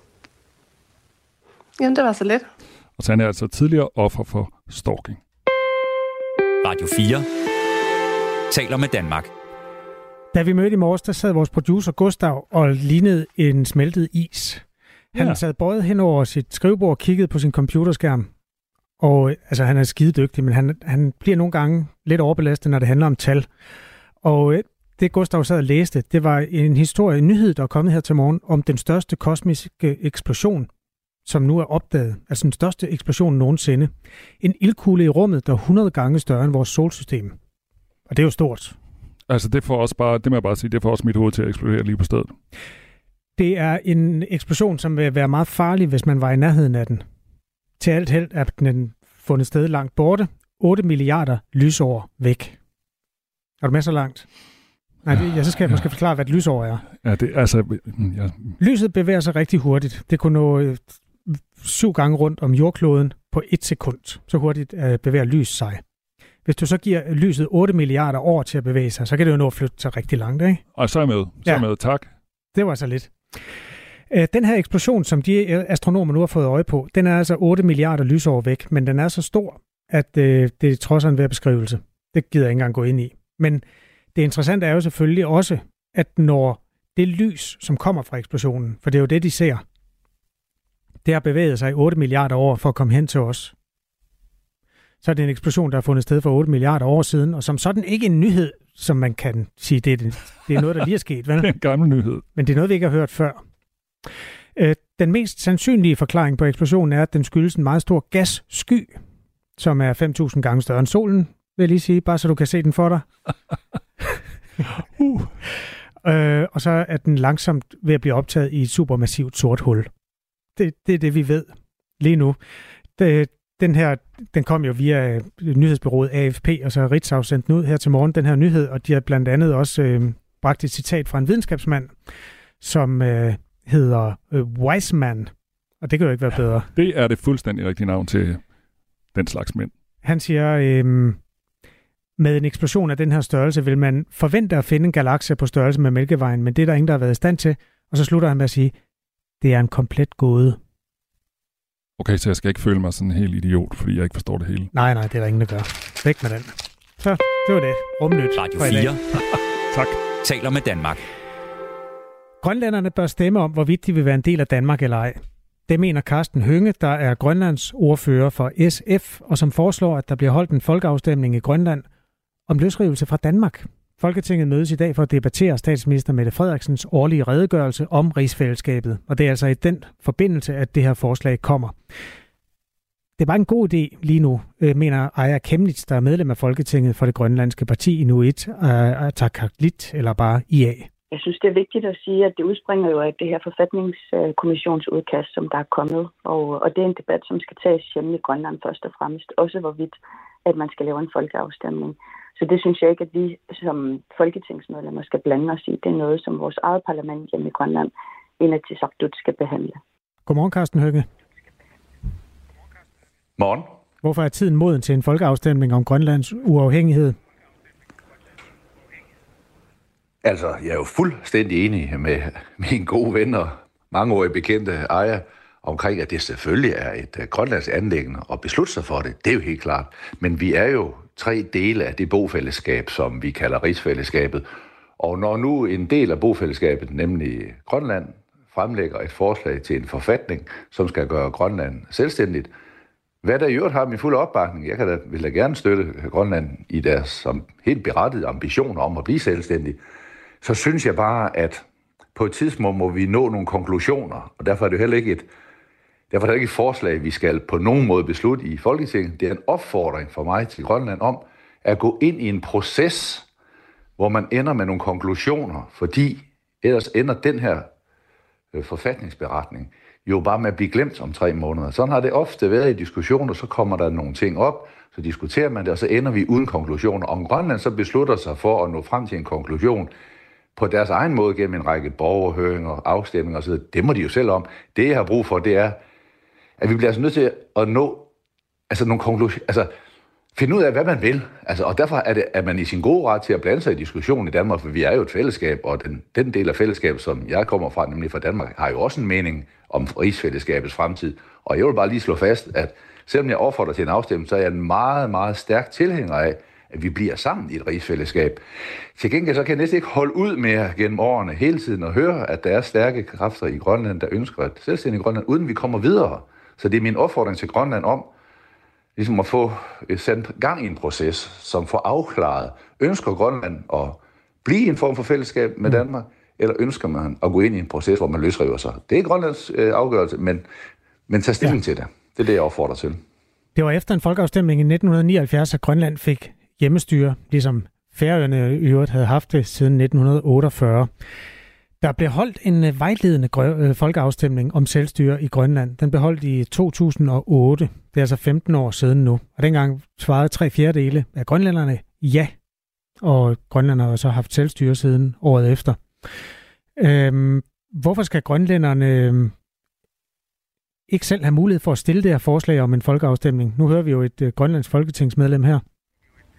Jamen, det var så let. Og Sanne er altså tidligere offer for stalking. Radio fire taler med Danmark. Da vi mødte i morges, der sad vores producer Gustav og lignede en smeltet is. Han ja. sad bøjet hen over sit skrivebord og kiggede på sin computerskærm. Og altså, han er skide dygtig, men han, han bliver nogle gange lidt overbelastet, når det handler om tal. Og det Gustav sad og læste, det var en historie, en nyhed, der er kommet her til morgen, om den største kosmiske eksplosion, som nu er opdaget. Altså den største eksplosion nogensinde. En ildkugle i rummet, der er hundrede gange større end vores solsystem. Og det er jo stort. Altså det får også bare, det må jeg bare sige, det får også mit hoved til at eksplodere lige på stedet. Det er en eksplosion, som vil være meget farlig, hvis man var i nærheden af den. Til alt held er den fundet sted langt borte. otte milliarder lysår væk. Er du med så langt? Nej, det, ja, så skal jeg måske forklare, hvad et lysår er. Ja, det altså... Ja. Lyset bevæger sig rigtig hurtigt. Det kunne nå øh, syv gange rundt om jordkloden på et sekund. Så hurtigt øh, bevæger lys sig. Hvis du så giver lyset otte milliarder år til at bevæge sig, så kan det jo nå at flytte sig rigtig langt, ikke? Og så er jeg med. Så er jeg med. Tak. Det var så lidt. Den her eksplosion, som de astronomer nu har fået øje på, den er altså otte milliarder lysår væk, men den er så stor, at det er trods en værd beskrivelse. Det gider jeg ikke engang gå ind i. Men det interessante er jo selvfølgelig også, at når det lys, som kommer fra eksplosionen, for det er jo det, de ser, det har bevæget sig i otte milliarder år for at komme hen til os. Så er det en eksplosion, der har fundet sted for otte milliarder år siden, og som sådan ikke en nyhed, som man kan sige, det er, det er noget, der lige er sket. Vel? Det er en gammel nyhed. Men det er noget, vi ikke har hørt før. Den mest sandsynlige forklaring på eksplosionen er, at den skyldes en meget stor gassky, som er fem tusind gange større end solen, vil jeg lige sige, bare så du kan se den for dig. uh. øh, og så er den langsomt ved at blive optaget i et supermassivt sort hul. Det, det er det, vi ved lige nu. Det, den her, den kom jo via nyhedsbureauet A F P, og så er Ritzau sendt den ud her til morgen, den her nyhed, og de har blandt andet også øh, bragt et citat fra en videnskabsmand, som øh, hedder øh, Wiseman, og det kan jo ikke være bedre. Det er det fuldstændig rigtige navn til den slags mænd. Han siger, øh, med en eksplosion af den her størrelse vil man forvente at finde en galakse på størrelse med Mælkevejen, men det er der ingen, der har været i stand til. Og så slutter han med at sige, det er en komplet gåde. Okay, så jeg skal ikke føle mig sådan en helt idiot, fordi jeg ikke forstår det hele. Nej, nej, det er der ingen, der gør. Væk med den. Så, det var det. Rumnyt. Radio fire. Tak. Taler med Danmark. Grønlænderne bør stemme om, hvorvidt de vil være en del af Danmark eller ej. Det mener Karsten Hønge, der er Grønlands ordfører for S F, og som foreslår, at der bliver holdt en folkeafstemning i Grønland om løsrivelse fra Danmark. Folketinget mødes i dag for at debattere statsminister Mette Frederiksens årlige redegørelse om rigsfællesskabet, og det er altså i den forbindelse, at det her forslag kommer. Det er bare en god idé lige nu, mener Aya Kemnitz, der er medlem af Folketinget for det grønlandske parti Inuit Ataqatigiit, eller bare I A. Jeg synes, det er vigtigt at sige, at det udspringer jo af det her forfatningskommissionsudkast, som der er kommet, og, og det er en debat, som skal tages hjemme i Grønland først og fremmest, også hvorvidt, at man skal lave en folkeafstemning. Så det synes jeg ikke, at vi som folketingsmedlemmer skal blande os i. Det er noget, som vores eget parlament hjemme i Grønland, Inatsisartut, skal behandle. Godmorgen, Karsten Hønge. Morgen. Hvorfor er tiden moden til en folkeafstemning om Grønlands uafhængighed? Altså, jeg er jo fuldstændig enig med mine gode venner, mangeårige bekendte Aya, omkring, at det selvfølgelig er et uh, grønlandsk anliggende at beslutte sig for det. Det er jo helt klart. Men vi er jo tre dele af det bofællesskab, som vi kalder rigsfællesskabet. Og når nu en del af bofællesskabet, nemlig Grønland, fremlægger et forslag til en forfatning, som skal gøre Grønland selvstændigt, hvad der i øvrigt har min fulde opbakning, jeg kan da, vil da gerne støtte Grønland i deres som helt berettigede ambitioner om at blive selvstændig, så synes jeg bare, at på et tidspunkt må vi nå nogle konklusioner, og derfor er det jo heller ikke et, derfor er det ikke et forslag, vi skal på nogen måde beslutte i Folketinget. Det er en opfordring for mig til Grønland om at gå ind i en proces, hvor man ender med nogle konklusioner, fordi ellers ender den her øh, forfatningsberetning jo bare med at blive glemt om tre måneder. Sådan har det ofte været i diskussioner, så kommer der nogle ting op, så diskuterer man det, og så ender vi uden konklusioner. Om Grønland så beslutter sig for at nå frem til en konklusion på deres egen måde gennem en række borgerhøringer, afstemninger osv., det må de jo selv om. Det, jeg har brug for, det er, at vi bliver altså nødt til at nå altså nogle konklusioner, altså finde ud af, hvad man vil. Altså, og derfor er, det, er man i sin gode ret til at blande sig i diskussionen i Danmark, for vi er jo et fællesskab, og den, den del af fællesskabet, som jeg kommer fra, nemlig fra Danmark, har jo også en mening om rigsfællesskabets fremtid. Og jeg vil bare lige slå fast, at selvom jeg opfordrer til en afstemning, så er jeg en meget, meget stærk tilhænger af, at vi bliver sammen i et rigsfællesskab. Til gengæld så kan jeg næsten ikke holde ud med gennem årene hele tiden at høre, at der er stærke kræfter i Grønland, der ønsker et selvstændigt Grønland, uden vi kommer videre. Så det er min opfordring til Grønland om ligesom at få sendt gang i en proces, som får afklaret, ønsker Grønland at blive en form for fællesskab med Danmark, eller ønsker man at gå ind i en proces, hvor man løsriver sig. Det er Grønlands øh, afgørelse, men, men tag stilling ja. til det. Det er det, jeg opfordrer til. Det var efter en folkeafstemning i nitten nioghalvfjerds, at Grønland fik hjemmestyre, ligesom Færøerne i øvrigt havde haft det siden nitten otteogfyrre. Der blev holdt en vejledende grø- folkeafstemning om selvstyre i Grønland. Den blev holdt i to tusind og otte. Det er altså femten år siden nu. Og dengang svarede tre fjerdedele af grønlænderne ja. Og Grønland har så haft selvstyre siden året efter. Øhm, hvorfor skal grønlænderne øhm, ikke selv have mulighed for at stille det her forslag om en folkeafstemning? Nu hører vi jo et øh, grønlandsk folketingsmedlem her.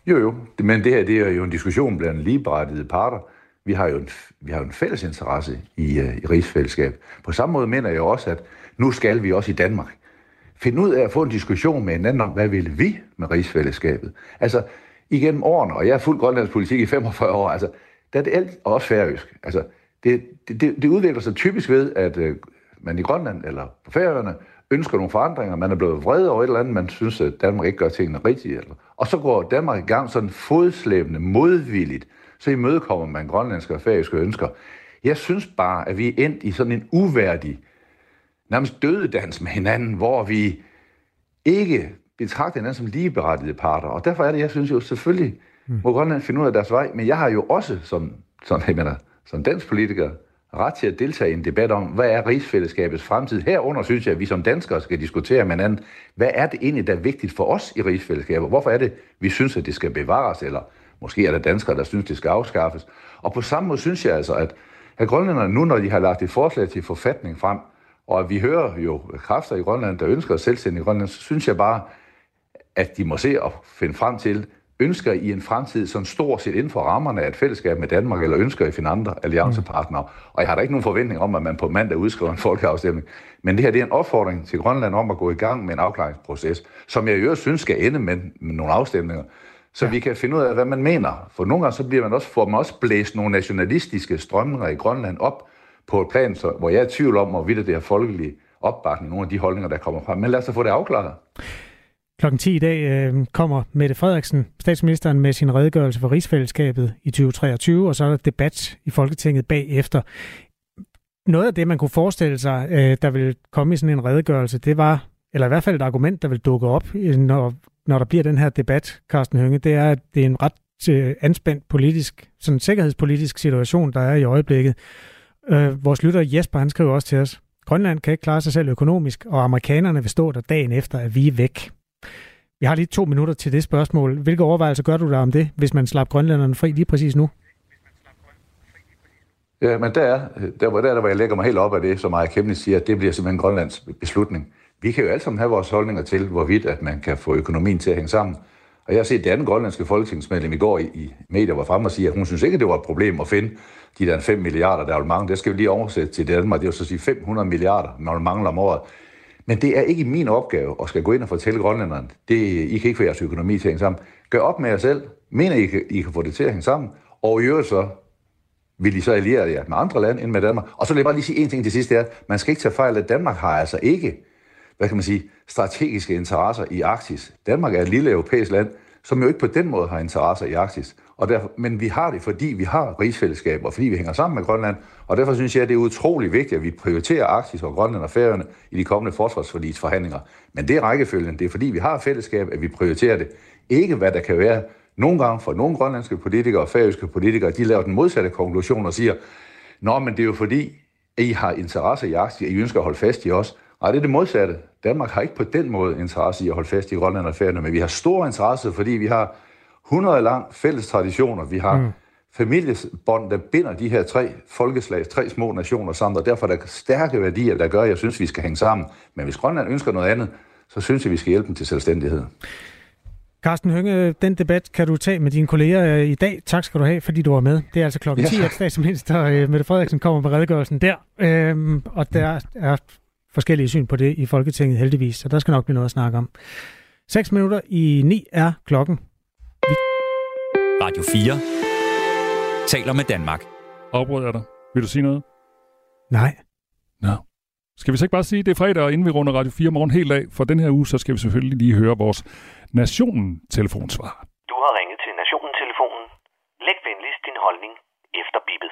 Jo, jo. Men det her, det er jo en diskussion blandt ligeberettigede parter. Vi har jo en, vi har jo en fælles interesse i, uh, i rigsfællesskab. På samme måde mener jeg også, at nu skal vi også i Danmark finde ud af at få en diskussion med hinanden om, hvad vil vi med rigsfællesskabet? Altså, igennem årene, og jeg har fulgt grønlandsk politik i femogfyrre år, altså, der er det alt, og også færøsk. Altså, det, det, det, det udvikler sig typisk ved, at uh, man i Grønland eller på Færøerne ønsker nogle forandringer, man er blevet vred over et eller andet, man synes, at Danmark ikke gør tingene rigtigt. Eller. Og så går Danmark i gang sådan fodslæbende, modvilligt, så imødekommer man grønlandske og færøske ønsker. Jeg synes bare, at vi er endt i sådan en uværdig, nærmest dødedans med hinanden, hvor vi ikke betragter hinanden som ligeberettigede parter. Og derfor er det, jeg synes jo selvfølgelig, må Grønland finde ud af deres vej, men jeg har jo også som, som, jeg mener, som dansk politiker ret til at deltage i en debat om, hvad er rigsfællesskabets fremtid. Herunder synes jeg, at vi som danskere skal diskutere med hinanden, hvad er det egentlig, der er vigtigt for os i rigsfællesskabet? Hvorfor er det, vi synes, at det skal bevares, eller måske er der danskere, der synes, det skal afskaffes? Og på samme måde synes jeg altså, at, at grønlænderne nu, når de har lagt et forslag til forfatning frem, og at vi hører jo kræfter i Grønland, der ønsker selvstændig i Grønland, så synes jeg bare, at de må se og finde frem til, ønsker I en fremtid sådan stort set inden for rammerne af et fællesskab med Danmark, eller ønsker I finde andre alliancepartnere? Og jeg har da ikke nogen forventning om, at man på mandag udskriver en folkeafstemning. Men det her det er en opfordring til Grønland om at gå i gang med en afklaringsproces, som jeg jo synes skal ende med, med nogle afstemninger, så ja. vi kan finde ud af, hvad man mener. For nogle gange så bliver man også, får man også blæst nogle nationalistiske strømninger i Grønland op på et plan, så, hvor jeg er i tvivl om, hvorvidt det er folkelig opbakning, nogle af de holdninger, der kommer frem. Men lad os da få det afklaret. Klokken ti i dag øh, kommer Mette Frederiksen, statsministeren, med sin redegørelse for rigsfællesskabet i tyve treogtyve, og så er der debat i Folketinget bagefter. Noget af det, man kunne forestille sig, øh, der vil komme i sådan en redegørelse, det var, eller i hvert fald et argument, der vil dukke op, når, når der bliver den her debat, Karsten Hønge, det er, at det er en ret øh, anspændt politisk, sådan sikkerhedspolitisk situation, der er i øjeblikket. Øh, vores lytter Jesper, han skriver også til os, Grønland kan ikke klare sig selv økonomisk, og amerikanerne vil stå der dagen efter, at vi er væk. Vi har lige to minutter til det spørgsmål. Hvilke overvejelser gør du der om det, hvis man slapper grønlænderne fri lige præcis nu? Ja, men der er, der, der, der hvor jeg lægger mig helt op af det, som Maja Kemnitz siger, at det bliver simpelthen Grønlands beslutning. Vi kan jo alle sammen have vores holdninger til, hvorvidt at man kan få økonomien til at hænge sammen. Og jeg har set det andet grønlandske folketingsmedlem i går i, i medier var fremme og sige, at hun synes ikke, at det var et problem at finde de der fem milliarder, der er mange. Det skal vi lige oversætte til Danmark. Det er jo så at sige fem hundrede milliarder, man mangler om året. Men det er ikke min opgave at skal gå ind og fortælle grønlænderne, det, I kan ikke få jeres økonomi til at hænge sammen. Gør op med jer selv. Mener I, I kan få det til at hænge sammen? Og i øvrigt så vil I så alliere jer med andre lande end med Danmark. Og så vil jeg bare lige sige en ting til sidst, det er, man skal ikke tage fejl, at Danmark har altså ikke, hvad kan man sige, strategiske interesser i Arktis. Danmark er et lille europæisk land, som jo ikke på den måde har interesser i Arktis. Og derfor, men vi har det, fordi vi har rigsfællesskab, og fordi vi hænger sammen med Grønland. Og derfor synes jeg, at det er utrolig vigtigt, at vi prioriterer Arktis og Grønland og Færøerne i de kommende forsvarsforligsforhandlinger. Men det er rækkefølgen. Det er fordi, vi har fællesskab, at vi prioriterer det. Ikke hvad der kan være. Nogle gange for nogle grønlandske politikere og færøske politikere, de laver den modsatte konklusion og siger, nå, men det er jo fordi, I har interesse i Arktis, I ønsker at holde fast i os. Nej, det er det modsatte. Danmark har ikke på den måde interesse i at holde fast i Grønland og Færøerne, men vi har stor interesse, fordi vi har hundrede lang fælles traditioner. Vi har mm. familiebånd, der binder de her tre folkeslag, tre små nationer sammen, og derfor er der stærke værdier, der gør, at jeg synes, vi skal hænge sammen. Men hvis Grønland ønsker noget andet, så synes jeg, vi skal hjælpe dem til selvstændighed. Karsten Hønge, den debat kan du tage med dine kolleger i dag. Tak skal du have, fordi du var med. Det er altså klokken ja. ti, at statsminister Mette Frederiksen kommer med redegørelsen der. Øhm, og der er forskellige syn på det i Folketinget heldigvis, så der skal nok blive noget at snakke om. Seks minutter i ni er klokken. Vi... Radio fire taler med Danmark. Afbryder jeg dig. Vil du sige noget? Nej. Nå. Skal vi så ikke bare sige, at det er fredag, og inden vi runder Radio fire morgen helt af for den her uge, så skal vi selvfølgelig lige høre vores Nationen-telefonsvar. Du har ringet til Nationen-telefonen. Læg venligst din holdning efter bippet.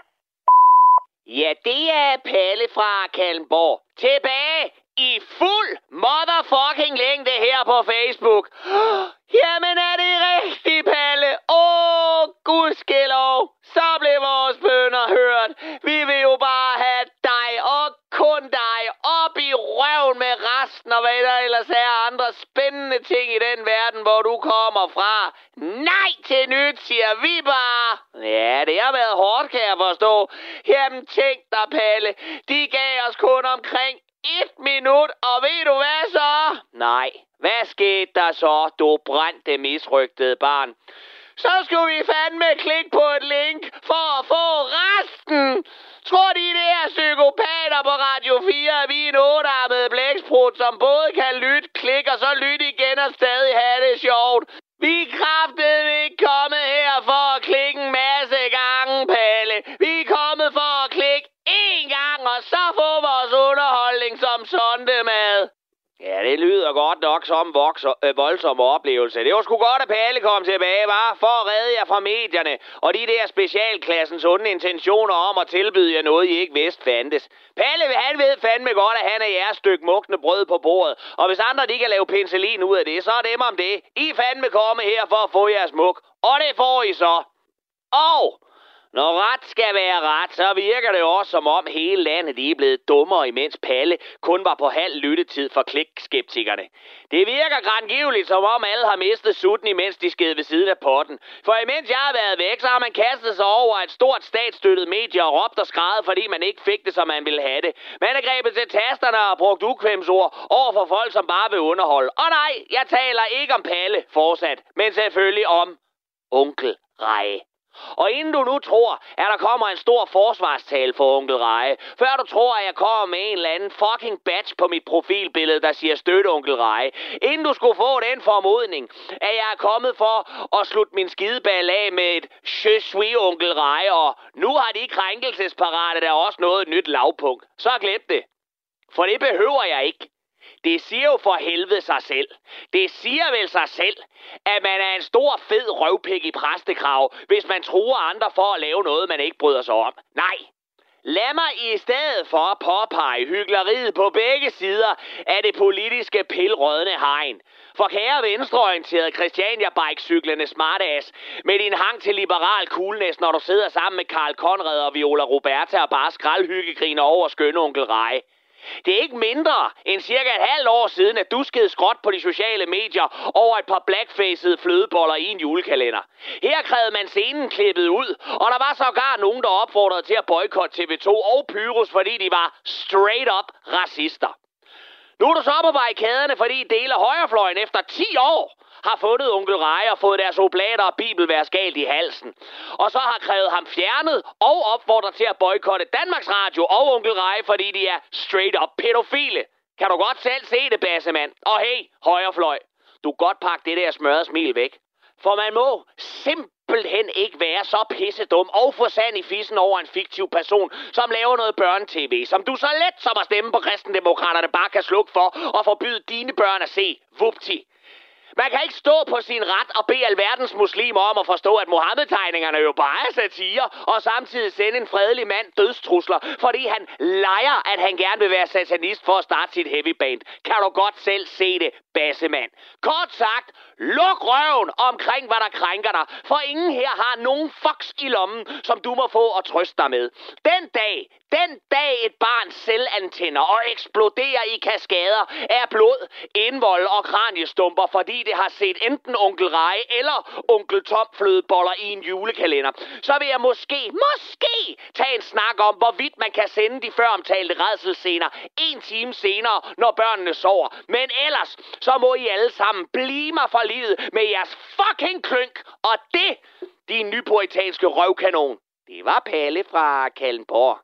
Ja, det er Palle fra Kalmborg. Tilbage i fuld motherfucking længde her på Facebook. Jamen er det rigtigt, Palle? Åh, gudskelov. Så blev vores bønner hørt. Vi vil jo bare have dig og kun dig op i røven med resten og hvad der ellers er andre spændende ting i den verden, hvor du kommer fra. Nej til nyt, siger vi bare. Ja, det har været hårdt, kan jeg forstå. Jamen tænk dig, Palle. De gav os kun omkring et minut, og ved du hvad så? Nej, hvad skete der så, du brændte misrygtede barn? så skulle vi fandme klikke på et link for at få resten. Tror de, det er psykopater på Radio fire, at vi er en ottearmet blæksprut, som både kan lytte, klikke og så lytte igen og stadig have det sjovt. Vi er kraftedeme ikke kommet her for at klikke en masse gange, Palle. Vi er kommet for at klikke én gang, og så få vores underholdning som sondemad. Ja, det lyder godt nok som vokser, øh, voldsom oplevelse. Det var sgu godt, at Palle kom tilbage, var for at redde jer fra medierne og de der specialklassens onde intentioner om at tilbyde jer noget, I ikke vidste fandtes. Palle, han ved fandme godt, at han er jeres stykke mugne brød på bordet. Og hvis andre de kan lave penicillin ud af det, så er dem om det. I fandme komme her for at få jeres muk. Og det får I så. Og når ret skal være ret, så virker det også som om hele landet de er blevet dummere, imens Palle kun var på halv lyttetid for klikskeptikerne. Det virker grangivligt, som om alle har mistet sutten, imens de sked ved siden af potten. For imens jeg har været væk, så har man kastet sig over et stort statsstøttet medie og råbt og skrædet, fordi man ikke fik det, som man ville have det. Man er grebet til tasterne og brugt ukvemsord over for folk, som bare vil underholde. Og nej, jeg taler ikke om Palle fortsat, men selvfølgelig om onkel Reje. Og inden du nu tror, at der kommer en stor forsvarstale for onkel Reje, før du tror, at jeg kommer med en eller anden fucking badge på mit profilbillede, der siger støtte onkel Reje, inden du skulle få den formodning, at jeg er kommet for at slutte min skideball af med et je suis onkel Reje, og nu har de krænkelsesparate der også noget et nyt lavpunkt, så glem det. For det behøver jeg ikke. Det siger jo for helvede sig selv. Det siger vel sig selv, at man er en stor fed røvpik i præstekrav, hvis man truer andre for at lave noget, man ikke bryder sig om. Nej. Lad mig i stedet for påpege hykleriet på begge sider af det politiske pilrødne hegn. For kære venstreorienterede Christiania-bike-cyklende smartass med din hang til liberal coolness, når du sidder sammen med Karl Conrad og Viola Roberta og bare skraldhyggegriner over skønne onkel Reje. Det er ikke mindre end cirka et halvt år siden, at du sked skråt på de sociale medier over et par blackfacede flødeboller i en julekalender. Her krævede man scenen klippet ud, og der var sågar nogen, der opfordrede til at boykotte T V to og Pyrus, fordi de var straight up racister. Nu er du så på barrikaderne, fordi dele af højrefløjen efter ti år har fundet onkel Reje og fået deres oblater og bibelvers galt i halsen. Og så har krævet ham fjernet og opfordret til at boykotte Danmarks Radio og onkel Reje, fordi de er straight up pædofile. Kan du godt selv se det, bassemand? Og hey, højrefløj, du kan godt pakke det der smørrede smil væk. For man må simpelthen ikke være så pissedum og få sand i fissen over en fiktiv person, som laver noget børne-tv, som du så let som at stemme på kristendemokraterne bare kan slukke for og forbyde dine børn at se. Vupti. Man kan ikke stå på sin ret og bede alverdens muslimer om at forstå, at Mohammed-tegningerne jo bare er satire, og samtidig sende en fredelig mand dødstrusler, fordi han leger, at han gerne vil være satanist for at starte sit heavy band. Kan du godt selv se det, bassemand? Kort sagt, luk røven omkring, hvad der krænker dig, for ingen her har nogen fucks i lommen, som du må få og trøste dig med. Den dag, den dag et barn selvantænder og eksploderer i kaskader af blod, indvold og kraniestumper, fordi det har set enten onkel Reje eller onkel Tom flødeboller i en julekalender, så vil jeg måske, måske tage en snak om, hvorvidt man kan sende de føromtalte rædselsscener en time senere, når børnene sover. Men ellers, så må I alle sammen blive mig for livet med jeres fucking klynk, og det, din nypuritanske røvkanon. Det var Palle fra Kalundborg.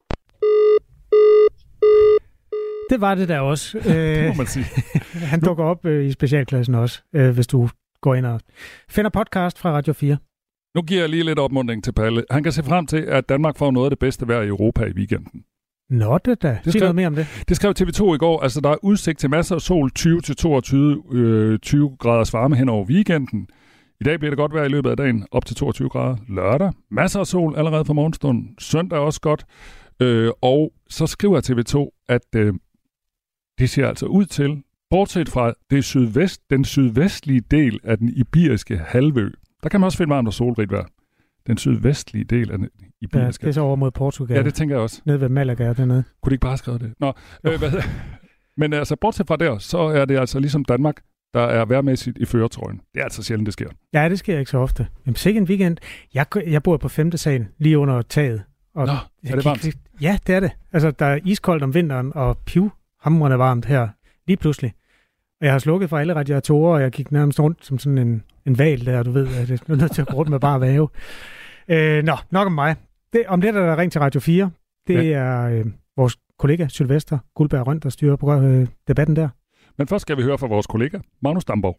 Det var det der også. Det må man sige. Han dukker op øh, i specialklassen også, øh, hvis du går ind og finder podcast fra Radio fire. Nu giver jeg lige lidt opmuntring til Palle. Han kan se frem til, at Danmark får noget af det bedste vejr i Europa i weekenden. Nå, det da. Sig noget mere om det. Det skrev T V to i går. Altså, der er udsigt til masser af sol, tyve til toogtyve øh, tyve graders varme hen over weekenden. I dag bliver det godt vejr i løbet af dagen, op til toogtyve grader. Lørdag, masser af sol allerede fra morgenstunden. Søndag er også godt. Øh, og så skriver T V to, at øh, det ser altså ud til, bortset fra det sydvest, den sydvestlige del af den iberiske halvø, der kan man også finde varmt og solrigt vejr. Den sydvestlige del af den iberiske. Ja, det er så over mod Portugal. Ja, det tænker jeg også. Nede ved Malaga dernede. Kunne de ikke bare skrive det? Nå, øh, hvad, men altså, bortset fra der, så er det altså ligesom Danmark, der er vejrmæssigt i førertrøjen. Det er altså sjældent, det sker. Ja, det sker ikke så ofte. Jamen, sikke en weekend. Jeg, jeg bor på femte sal, lige under taget. Og Nå, er det varmt? Ja, det er det. Altså, der er iskoldt om vinteren, og pivhamrende varmt her lige pludselig. Og jeg har slukket for alle radiatorer, og jeg gik nærmest rundt som sådan en en val der, du ved, at det er nødt til at gå rundt med bare væve. Øh, nå, nok om mig. Det, om lidt er der ring til Radio fire. Det ja. er øh, vores kollega Sylvester Guldberg Røn, der styrer på øh, debatten der. Men først skal vi høre fra vores kollega, Magnus Damborg.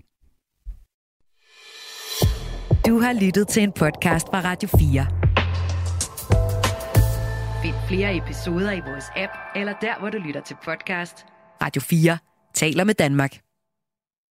Du har lyttet til en podcast fra Radio fire. Find flere episoder i vores app, eller der, hvor du lytter til podcast. Radio fire taler med Danmark.